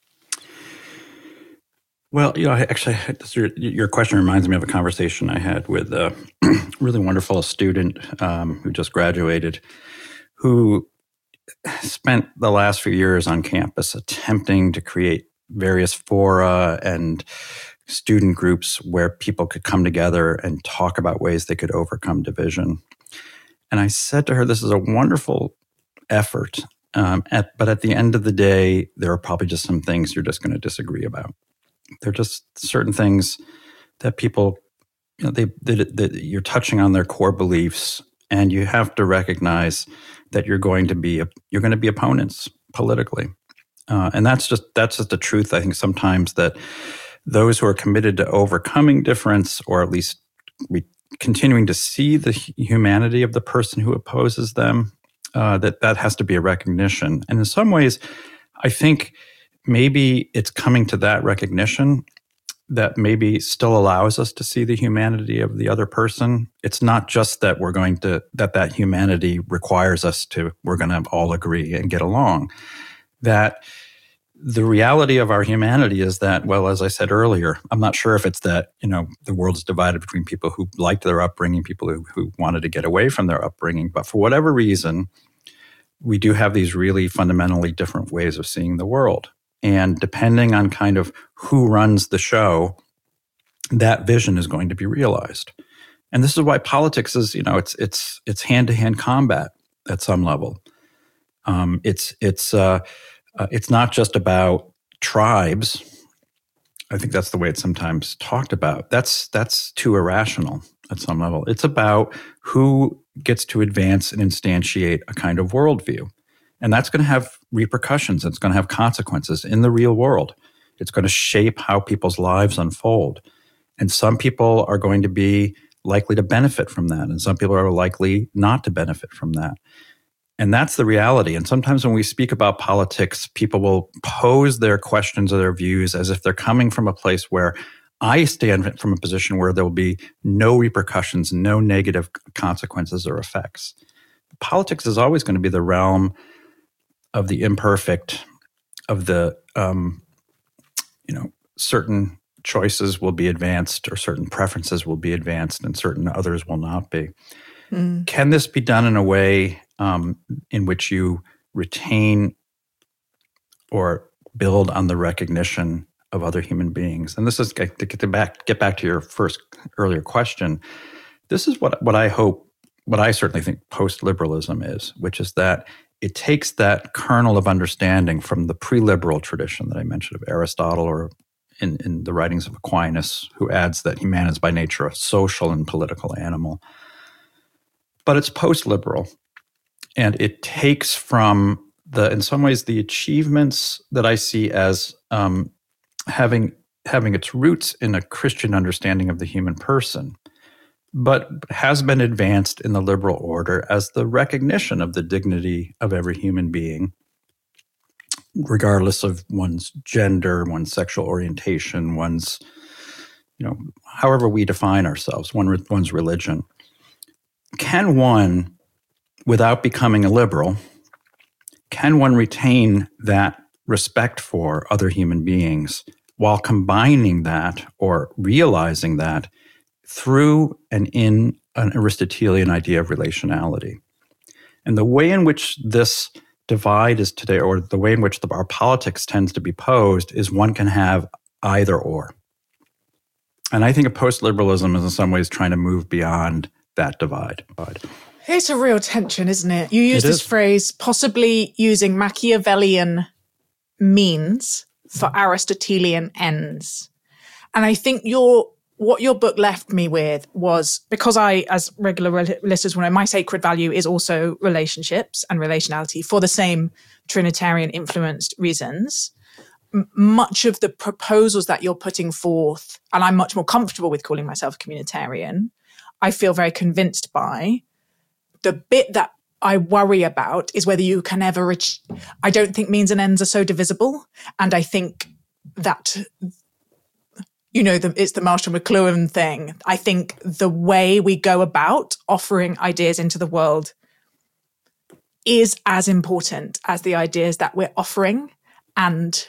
B: Well, actually, your question reminds me of a conversation I had with a really wonderful student who just graduated, who spent the last few years on campus attempting to create various fora and student groups where people could come together and talk about ways they could overcome division. And I said to her, this is a wonderful effort, but at the end of the day, there are probably just some things you're just going to disagree about. There are just certain things that people, you're touching on their core beliefs, and you have to recognize that you're going to be opponents politically. And that's just the truth. I think sometimes that those who are committed to overcoming difference, or at least continuing to see the humanity of the person who opposes them, that has to be a recognition. And in some ways, I think maybe it's coming to that recognition that maybe still allows us to see the humanity of the other person. It's not just that that humanity requires we're going to all agree and get along. That the reality of our humanity is that, well, as I said earlier, I'm not sure if it's that, the world is divided between people who liked their upbringing, people who wanted to get away from their upbringing. But for whatever reason, we do have these really fundamentally different ways of seeing the world. And depending on kind of who runs the show, that vision is going to be realized. And this is why politics is, it's hand-to-hand combat at some level. It's not just about tribes. I think that's the way it's sometimes talked about. That's too irrational at some level. It's about who gets to advance and instantiate a kind of worldview. And that's going to have repercussions. It's going to have consequences in the real world. It's going to shape how people's lives unfold. And some people are going to be likely to benefit from that, and some people are likely not to benefit from that. And that's the reality. And sometimes when we speak about politics, people will pose their questions or their views as if they're coming from a place where I stand from a position where there will be no repercussions, no negative consequences or effects. Politics is always going to be the realm of the imperfect, of the, certain choices will be advanced or certain preferences will be advanced and certain others will not be. Mm. Can this be done in a way in which you retain or build on the recognition of other human beings? And this is to get back to your first earlier question. This is what I hope, what I certainly think post-liberalism is, which is that it takes that kernel of understanding from the pre-liberal tradition that I mentioned of Aristotle, or in the writings of Aquinas, who adds that man is by nature a social and political animal. But it's post-liberal. And it takes from in some ways, the achievements that I see as having its roots in a Christian understanding of the human person, but has been advanced in the liberal order as the recognition of the dignity of every human being, regardless of one's gender, one's sexual orientation, one's, however we define ourselves, one's religion. Can one, without becoming a liberal, can one retain that respect for other human beings while combining that or realizing that through and in an Aristotelian idea of relationality? And the way in which this divide is today, or the way in which our politics tends to be posed, is one can have either or. And I think post-liberalism is in some ways trying to move beyond that divide.
A: It's a real tension, isn't it? You use this phrase, possibly using Machiavellian means for Aristotelian ends. And I think what your book left me with was, because I, as regular listeners will know, my sacred value is also relationships and relationality for the same Trinitarian influenced reasons. Much of the proposals that you're putting forth, and I'm much more comfortable with calling myself a communitarian, I feel very convinced by. The bit that I worry about is whether you can ever reach. I don't think means and ends are so divisible. And I think that, it's the Marshall McLuhan thing. I think the way we go about offering ideas into the world is as important as the ideas that we're offering. And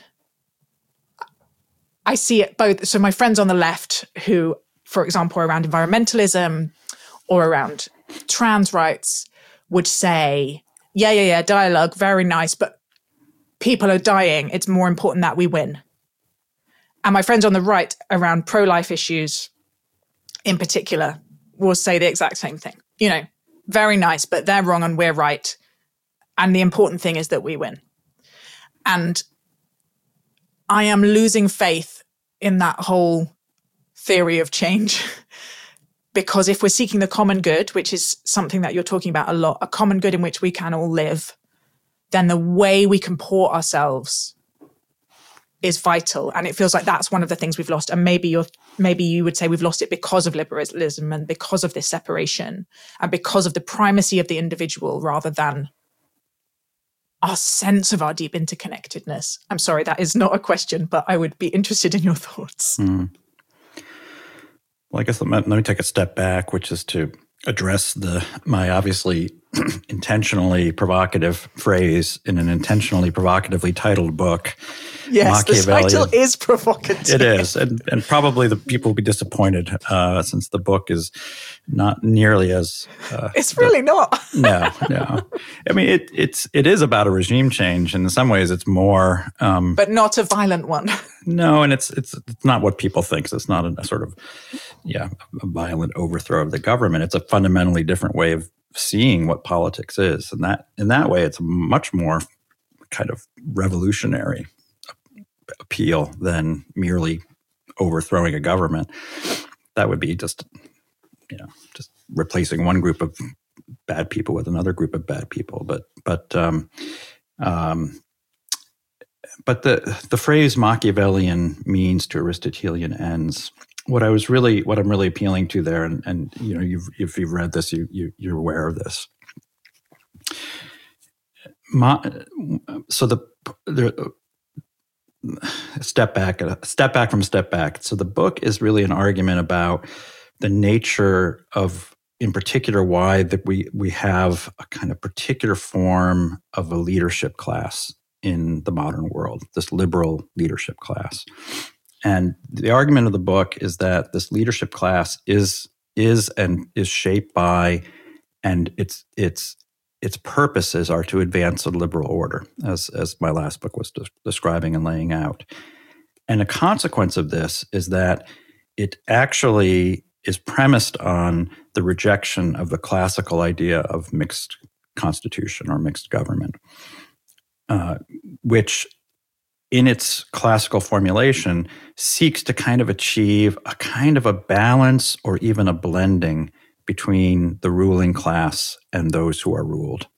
A: I see it both. So my friends on the left who, for example, around environmentalism or around trans rights would say, yeah, dialogue, very nice, but people are dying. It's more important that we win. And my friends on the right around pro-life issues in particular will say the exact same thing. Very nice, but they're wrong and we're right. And the important thing is that we win. And I am losing faith in that whole theory of change. Because if we're seeking the common good, which is something that you're talking about a lot, a common good in which we can all live, then the way we comport ourselves is vital. And it feels like that's one of the things we've lost. And maybe you would say we've lost it because of liberalism and because of this separation and because of the primacy of the individual rather than our sense of our deep interconnectedness. I'm sorry, that is not a question, but I would be interested in your thoughts.
B: Mm. Well, I guess let me take a step back, which is to address my obviously intentionally provocative phrase in an intentionally provocatively titled book.
A: Yes, the title is provocative.
B: It is, and probably the people will be disappointed since the book is not nearly as.
A: It's really not.
B: No. I mean, it is about a regime change, and in some ways, it's more,
A: but not a violent one.
B: No, and it's not what people think. It's not a sort of a violent overthrow of the government. It's a fundamentally different way of seeing what politics is, and that in that way, it's a much more kind of revolutionary appeal than merely overthrowing a government. That would be just replacing one group of bad people with another group of bad people. But the phrase Machiavellian means to Aristotelian ends. What I'm really appealing to there, and if you've read this, you're aware of this. Step back from step back. So the book is really an argument about the nature of, in particular, why that we have a kind of particular form of a leadership class in the modern world, this liberal leadership class. And the argument of the book is that this leadership class is shaped by, and its purposes are to advance a liberal order, as my last book was describing and laying out. And a consequence of this is that it actually is premised on the rejection of the classical idea of mixed constitution or mixed government, which in its classical formulation seeks to kind of achieve a kind of a balance or even a blending between the ruling class and those who are ruled,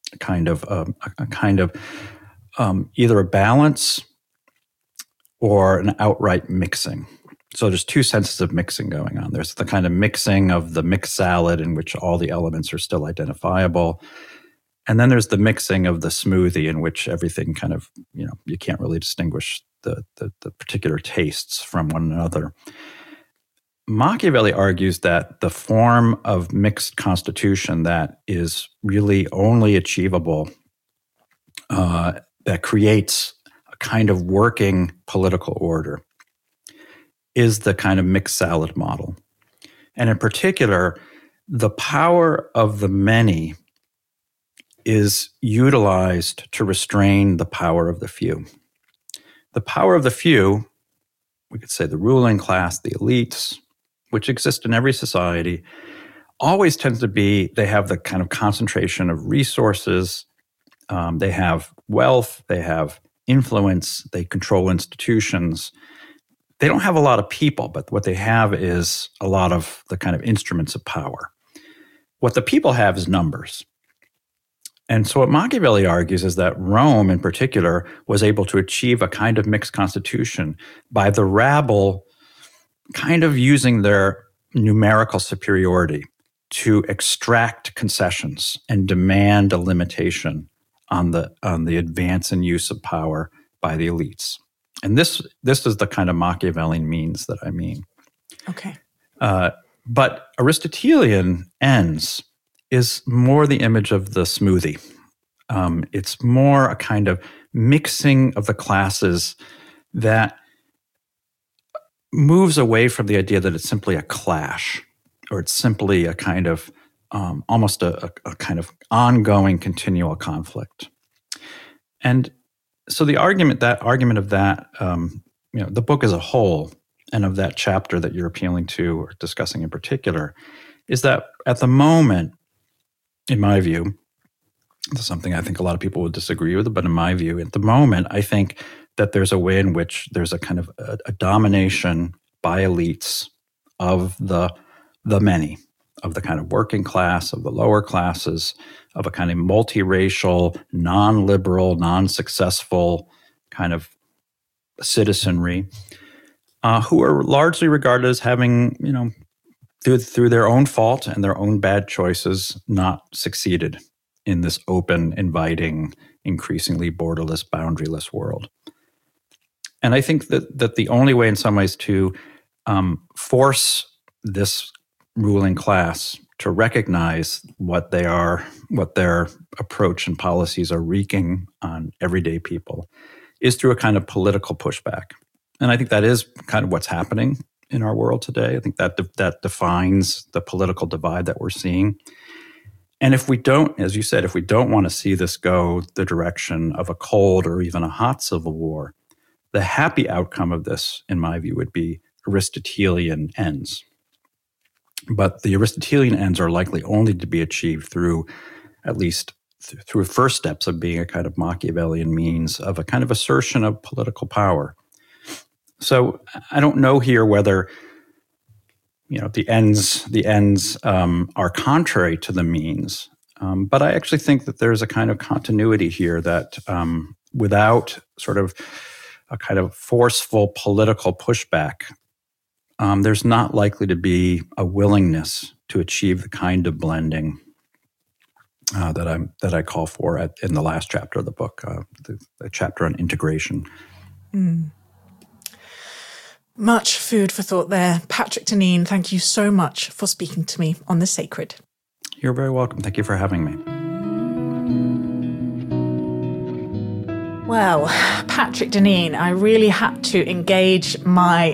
B: either a balance or an outright mixing. So there's two senses of mixing going on. There's the kind of mixing of the mixed salad in which all the elements are still identifiable. And then there's the mixing of the smoothie in which everything kind of, you can't really distinguish the particular tastes from one another. Machiavelli argues that the form of mixed constitution that is really only achievable that creates a kind of working political order is the kind of mixed salad model. And in particular, the power of the many is utilized to restrain the power of the few. The power of the few, we could say the ruling class, the elites, which exist in every society, always tends to be, they have the kind of concentration of resources, they have wealth, they have influence, they control institutions. They don't have a lot of people, but what they have is a lot of the kind of instruments of power. What the people have is numbers. And so what Machiavelli argues is that Rome in particular was able to achieve a kind of mixed constitution by the rabble kind of using their numerical superiority to extract concessions and demand a limitation on the advance and use of power by the elites. And this is the kind of Machiavellian means that I mean.
A: Okay.
B: But Aristotelian ends is more the image of the smoothie. It's more a kind of mixing of the classes that moves away from the idea that it's simply a clash, or it's simply a kind of almost a kind of ongoing continual conflict. And so the argument of that, the book as a whole, and of that chapter that you're appealing to or discussing in particular, is that at the moment, in my view, this is something I think a lot of people would disagree with, but in my view, at the moment, I think that there's a way in which there's a kind of a domination by elites of the many, of the kind of working class, of the lower classes, of a kind of multiracial, non-liberal, non-successful kind of citizenry, who are largely regarded as having, through their own fault and their own bad choices, not succeeded in this open, inviting, increasingly borderless, boundaryless world. And I think that the only way in some ways to force this ruling class to recognize what they are, what their approach and policies are wreaking on everyday people, is through a kind of political pushback. And I think that is kind of what's happening in our world today. I think that defines the political divide that we're seeing. And if we don't, as you said, if we don't want to see this go the direction of a cold or even a hot civil war, the happy outcome of this, in my view, would be Aristotelian ends. But the Aristotelian ends are likely only to be achieved through, at least through first steps of being a kind of Machiavellian means of a kind of assertion of political power. So I don't know here whether, the ends are contrary to the means, but I actually think that there's a kind of continuity here that without sort of a kind of forceful political pushback, there's not likely to be a willingness to achieve the kind of blending that I call for in the last chapter of the book, the chapter on integration.
A: Mm. Much food for thought there. Patrick Deneen, thank you so much for speaking to me on The Sacred.
B: You're very welcome. Thank you for having me.
A: Well, Patrick Deneen, I really had to engage my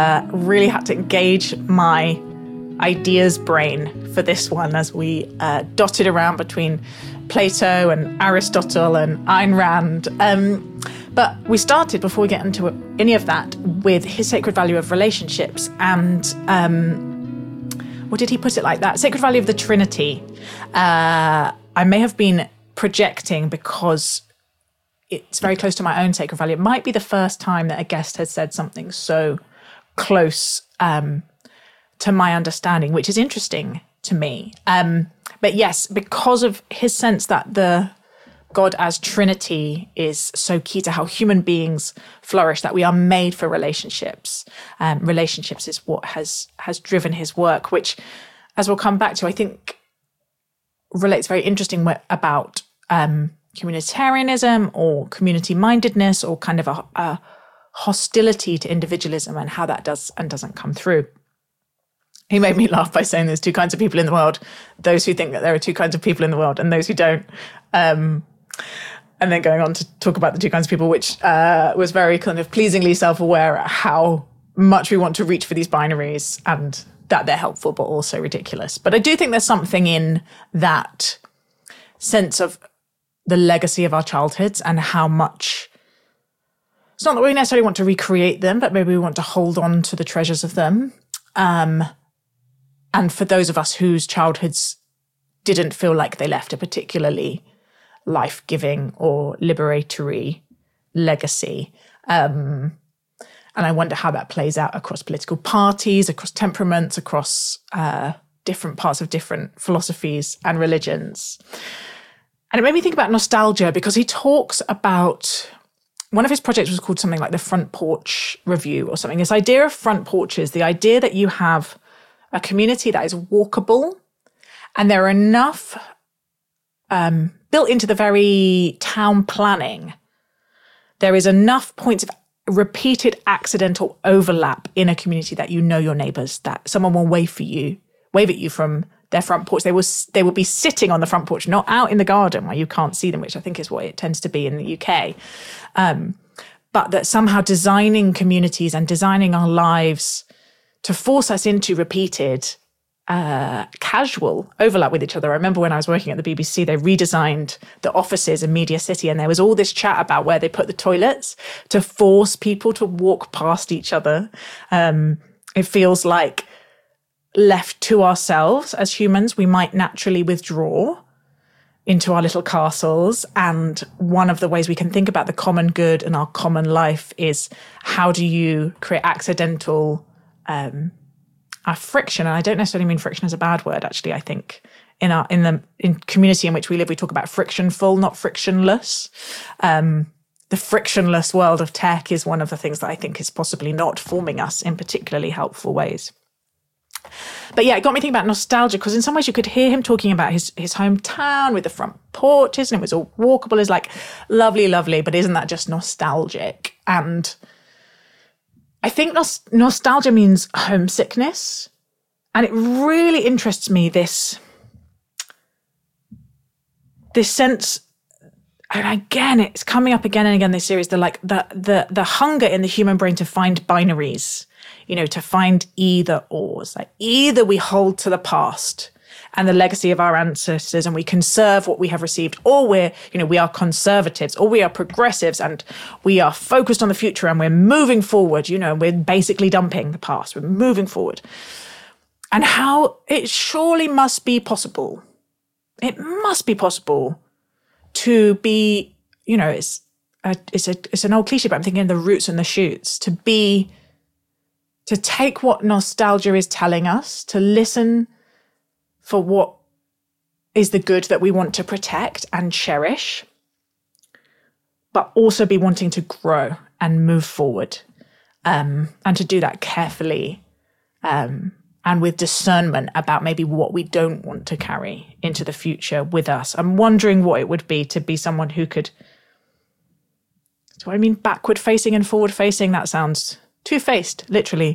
A: ideas brain for this one as we dotted around between Plato and Aristotle and Ayn Rand. But we started, before we get into any of that, with his sacred value of relationships. And what did he put it like that? Sacred value of the Trinity. I may have been projecting because it's very close to my own sacred value. It might be the first time that a guest has said something so close to my understanding, which is interesting to me. But yes, because of his sense that the God as Trinity is so key to how human beings flourish, that we are made for relationships. Relationships is what has driven his work, which, as we'll come back to, I think relates very interesting about communitarianism or community-mindedness, or kind of a hostility to individualism, and how that does and doesn't come through. He made me laugh by saying there's two kinds of people in the world: those who think that there are two kinds of people in the world and those who don't. and then going on to talk about the two kinds of people, which was very kind of pleasingly self-aware at how much we want to reach for these binaries and that they're helpful, but also ridiculous. But I do think there's something in that sense of the legacy of our childhoods and how much, it's not that we necessarily want to recreate them, but maybe we want to hold on to the treasures of them. And for those of us whose childhoods didn't feel like they left a particularly life-giving or liberatory legacy. And I wonder how that plays out across political parties, across temperaments, across different parts of different philosophies and religions. And it made me think about nostalgia because he talks about, one of his projects was called something like the Front Porch Review or something. This idea of front porches, the idea that you have a community that is walkable and there are enough built into the very town planning, there is enough points of repeated accidental overlap in a community that you know your neighbours, that someone will wave at you from their front porch. They will be sitting on the front porch, not out in the garden where you can't see them, which I think is what it tends to be in the UK. But that somehow designing communities and designing our lives to force us into repeated casual overlap with each other. I remember when I was working at the BBC, they redesigned the offices in Media City, and there was all this chat about where they put the toilets to force people to walk past each other. It feels like left to ourselves as humans, we might naturally withdraw into our little castles. And one of the ways we can think about the common good and our common life is how do you create accidental friction? And I don't necessarily mean friction as a bad word, actually. I think in community in which we live, we talk about frictionful, not frictionless. The frictionless world of tech is one of the things that I think is possibly not forming us in particularly helpful ways. But yeah, it got me thinking about nostalgia, because in some ways you could hear him talking about his hometown with the front porches and it was all walkable. It's like lovely, lovely, but isn't that just nostalgic? And I think nostalgia means homesickness. And it really interests me, this sense, and again, it's coming up again and again this series, the hunger in the human brain to find binaries, to find either ors. Like either we hold to the past and the legacy of our ancestors and we conserve what we have received, or we are conservatives, or we are progressives and we are focused on the future and we're moving forward, we're basically dumping the past, we're moving forward. And how it surely must be possible. It must be possible to be, it's an old cliche, but I'm thinking of the roots and the shoots, to take what nostalgia is telling us, to listen for what is the good that we want to protect and cherish, but also be wanting to grow and move forward, and to do that carefully, and with discernment about maybe what we don't want to carry into the future with us. I'm wondering what it would be to be someone who could, do I mean backward facing and forward facing? That sounds two-faced, literally.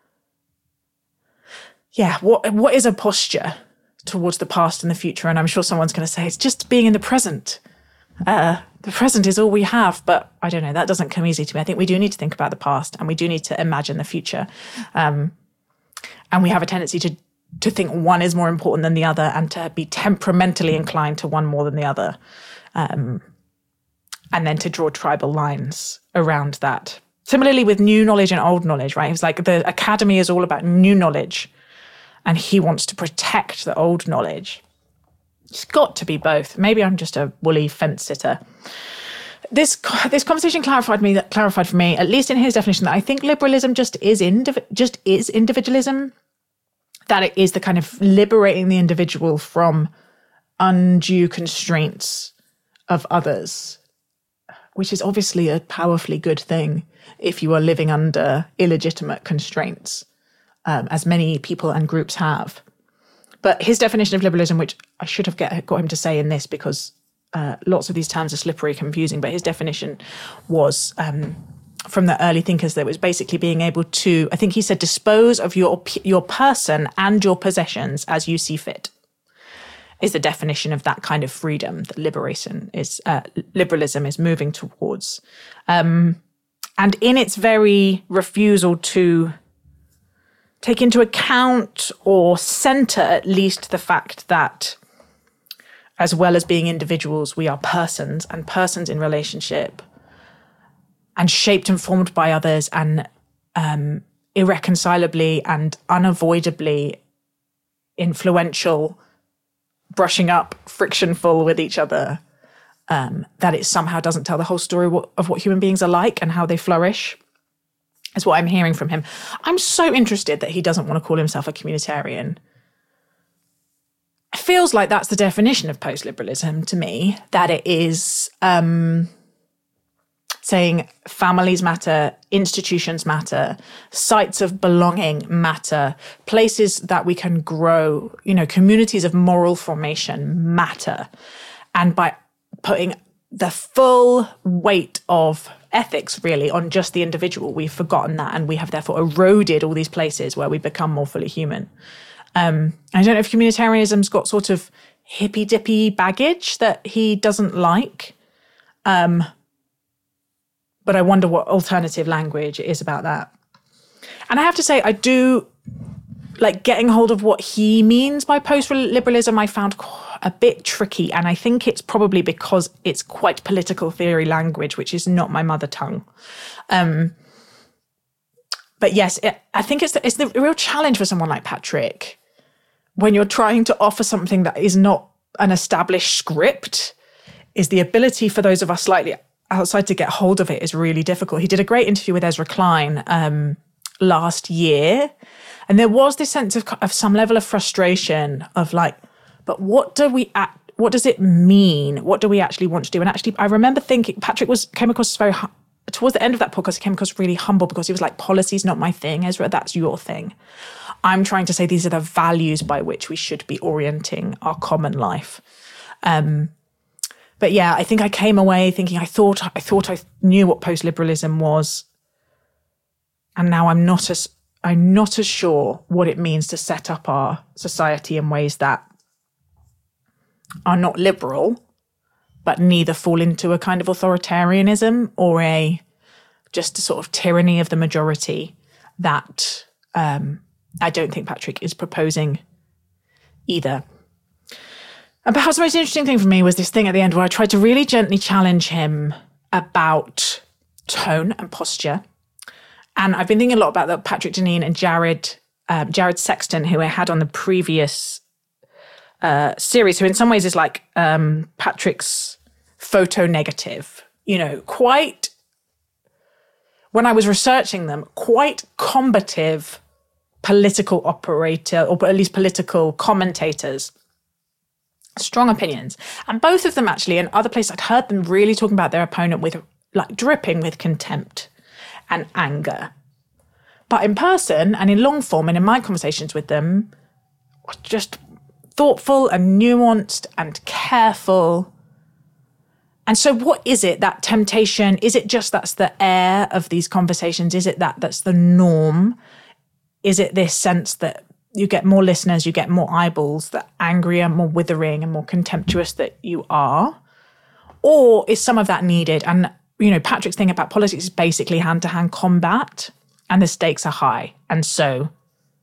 A: Yeah, what is a posture towards the past and the future? And I'm sure someone's going to say, it's just being in the present. The present is all we have, but I don't know, that doesn't come easy to me. I think we do need to think about the past and we do need to imagine the future. And we have a tendency to think one is more important than the other and to be temperamentally inclined to one more than the other. And then to draw tribal lines around that. Similarly with new knowledge and old knowledge, right? It's like the academy is all about new knowledge and he wants to protect the old knowledge. It's got to be both. Maybe I'm just a woolly fence sitter. This conversation clarified for me, at least in his definition, that I think liberalism just is individualism, that it is the kind of liberating the individual from undue constraints of others, which is obviously a powerfully good thing if you are living under illegitimate constraints, as many people and groups have. But his definition of liberalism, which I should have got him to say in this because lots of these terms are slippery, confusing, but his definition was from the early thinkers that was basically being able to, I think he said, dispose of your person and your possessions as you see fit. is the definition of that kind of freedom that liberalism is moving towards. And in its very refusal to take into account or center at least the fact that as well as being individuals, we are persons and persons in relationship and shaped and formed by others and irreconcilably and unavoidably influential, brushing up, frictionful with each other, that it somehow doesn't tell the whole story of what human beings are like and how they flourish, is what I'm hearing from him. I'm so interested that he doesn't want to call himself a communitarian. It feels like that's the definition of post-liberalism to me, that it is saying families matter, institutions matter, sites of belonging matter, places that we can grow, communities of moral formation matter. And by putting the full weight of ethics really on just the individual, we've forgotten that, and we have therefore eroded all these places where we become more fully human. I don't know if communitarianism's got sort of hippy-dippy baggage that he doesn't like. But I wonder what alternative language is about that. And I have to say, I do like getting hold of what he means by post-liberalism. I found a bit tricky. And I think it's probably because it's quite political theory language, which is not my mother tongue. But yes, I think it's the real challenge for someone like Patrick when you're trying to offer something that is not an established script, is the ability for those of us slightly outside to get hold of it is really difficult. He did a great interview with Ezra Klein last year, and there was this sense of some level of frustration of like, but what does it mean? What do we actually want to do? And actually, I remember thinking Patrick came across towards the end of that podcast, he came across really humble because he was like, policy's not my thing, Ezra, that's your thing. I'm trying to say these are the values by which we should be orienting our common life. But yeah, I think I came away thinking I thought I knew what post-liberalism was, and now I'm not as sure what it means to set up our society in ways that are not liberal, but neither fall into a kind of authoritarianism or just a sort of tyranny of the majority that I don't think Patrick is proposing either. And perhaps the most interesting thing for me was this thing at the end where I tried to really gently challenge him about tone and posture. And I've been thinking a lot about that Patrick Deneen and Jared Sexton, who I had on the previous series, who in some ways is like Patrick's photo negative, quite, when I was researching them, quite combative political operator, or at least political commentators. Strong opinions. And both of them actually, in other places, I'd heard them really talking about their opponent with like dripping with contempt and anger. But in person and in long form and in my conversations with them, just thoughtful and nuanced and careful. And so what is it, that temptation? Is it just that's the air of these conversations? Is it that's the norm? Is it this sense that you get more listeners, you get more eyeballs, the angrier, more withering and more contemptuous that you are? Or is some of that needed? And, Patrick's thing about politics is basically hand-to-hand combat, and the stakes are high. And so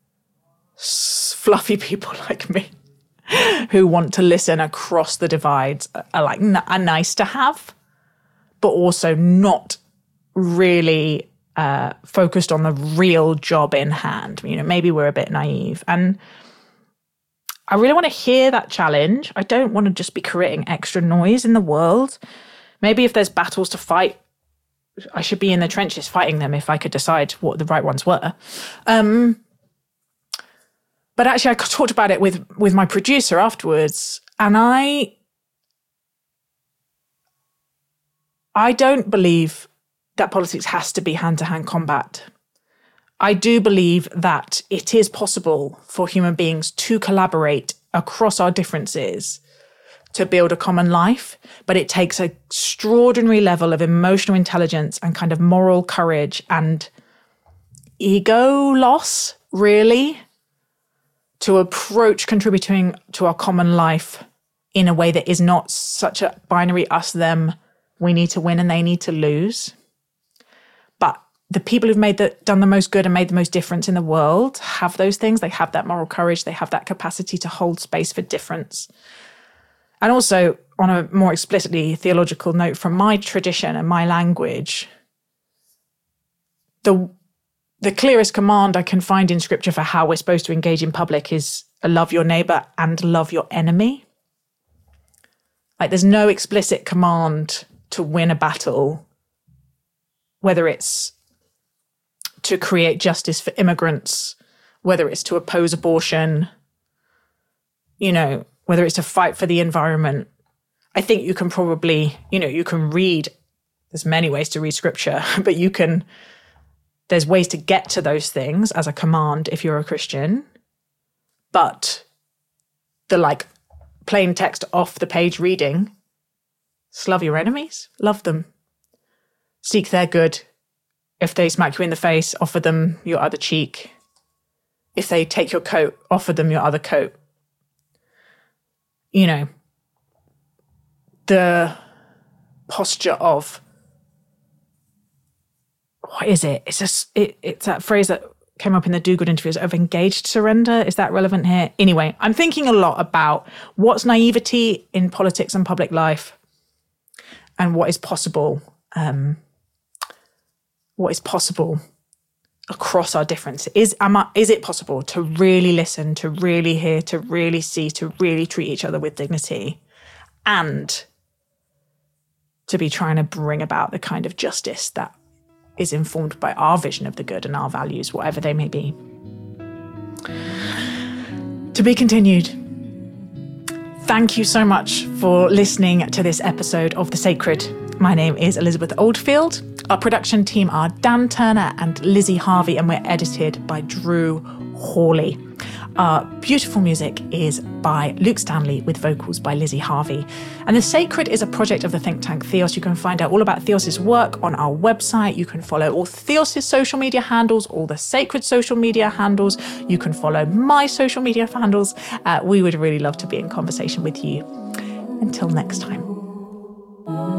A: fluffy people like me who want to listen across the divides are nice to have, but also not really focused on the real job in hand. Maybe we're a bit naive. And I really want to hear that challenge. I don't want to just be creating extra noise in the world. Maybe if there's battles to fight, I should be in the trenches fighting them if I could decide what the right ones were. But actually, I talked about it with my producer afterwards, and I don't believe that politics has to be hand-to-hand combat. I do believe that it is possible for human beings to collaborate across our differences to build a common life, but it takes an extraordinary level of emotional intelligence and kind of moral courage and ego loss, really, to approach contributing to our common life in a way that is not such a binary us, them, we need to win and they need to lose. But the people who've done the most good and made the most difference in the world have those things. They have that moral courage. They have that capacity to hold space for difference. And also, on a more explicitly theological note, from my tradition and my language, the clearest command I can find in scripture for how we're supposed to engage in public is love your neighbor and love your enemy. Like, there's no explicit command to win a battle, whether it's to create justice for immigrants, whether it's to oppose abortion, whether it's to fight for the environment. I think you can probably, you can read, there's many ways to read scripture, but there's ways to get to those things as a command if you're a Christian. But the plain text off the page reading, just love your enemies, love them. Seek their good. If they smack you in the face, offer them your other cheek. If they take your coat, offer them your other coat. The posture of, what is it? It's that phrase that came up in the Do Good interviews of engaged surrender. Is that relevant here? Anyway, I'm thinking a lot about what's naivety in politics and public life and what is possible. What is possible across our differences? Is it possible to really listen, to really hear, to really see, to really treat each other with dignity, and to be trying to bring about the kind of justice that is informed by our vision of the good and our values, whatever they may be? To be continued. Thank you so much for listening to this episode of The Sacred. My name is Elizabeth Oldfield. Our production team are Dan Turner and Lizzie Harvey, and we're edited by Drew Hawley. Our beautiful music is by Luke Stanley with vocals by Lizzie Harvey. And The Sacred is a project of the think tank Theos. You can find out all about Theos' work on our website. You can follow all Theos' social media handles, all The Sacred social media handles. You can follow my social media handles. We would really love to be in conversation with you. Until next time.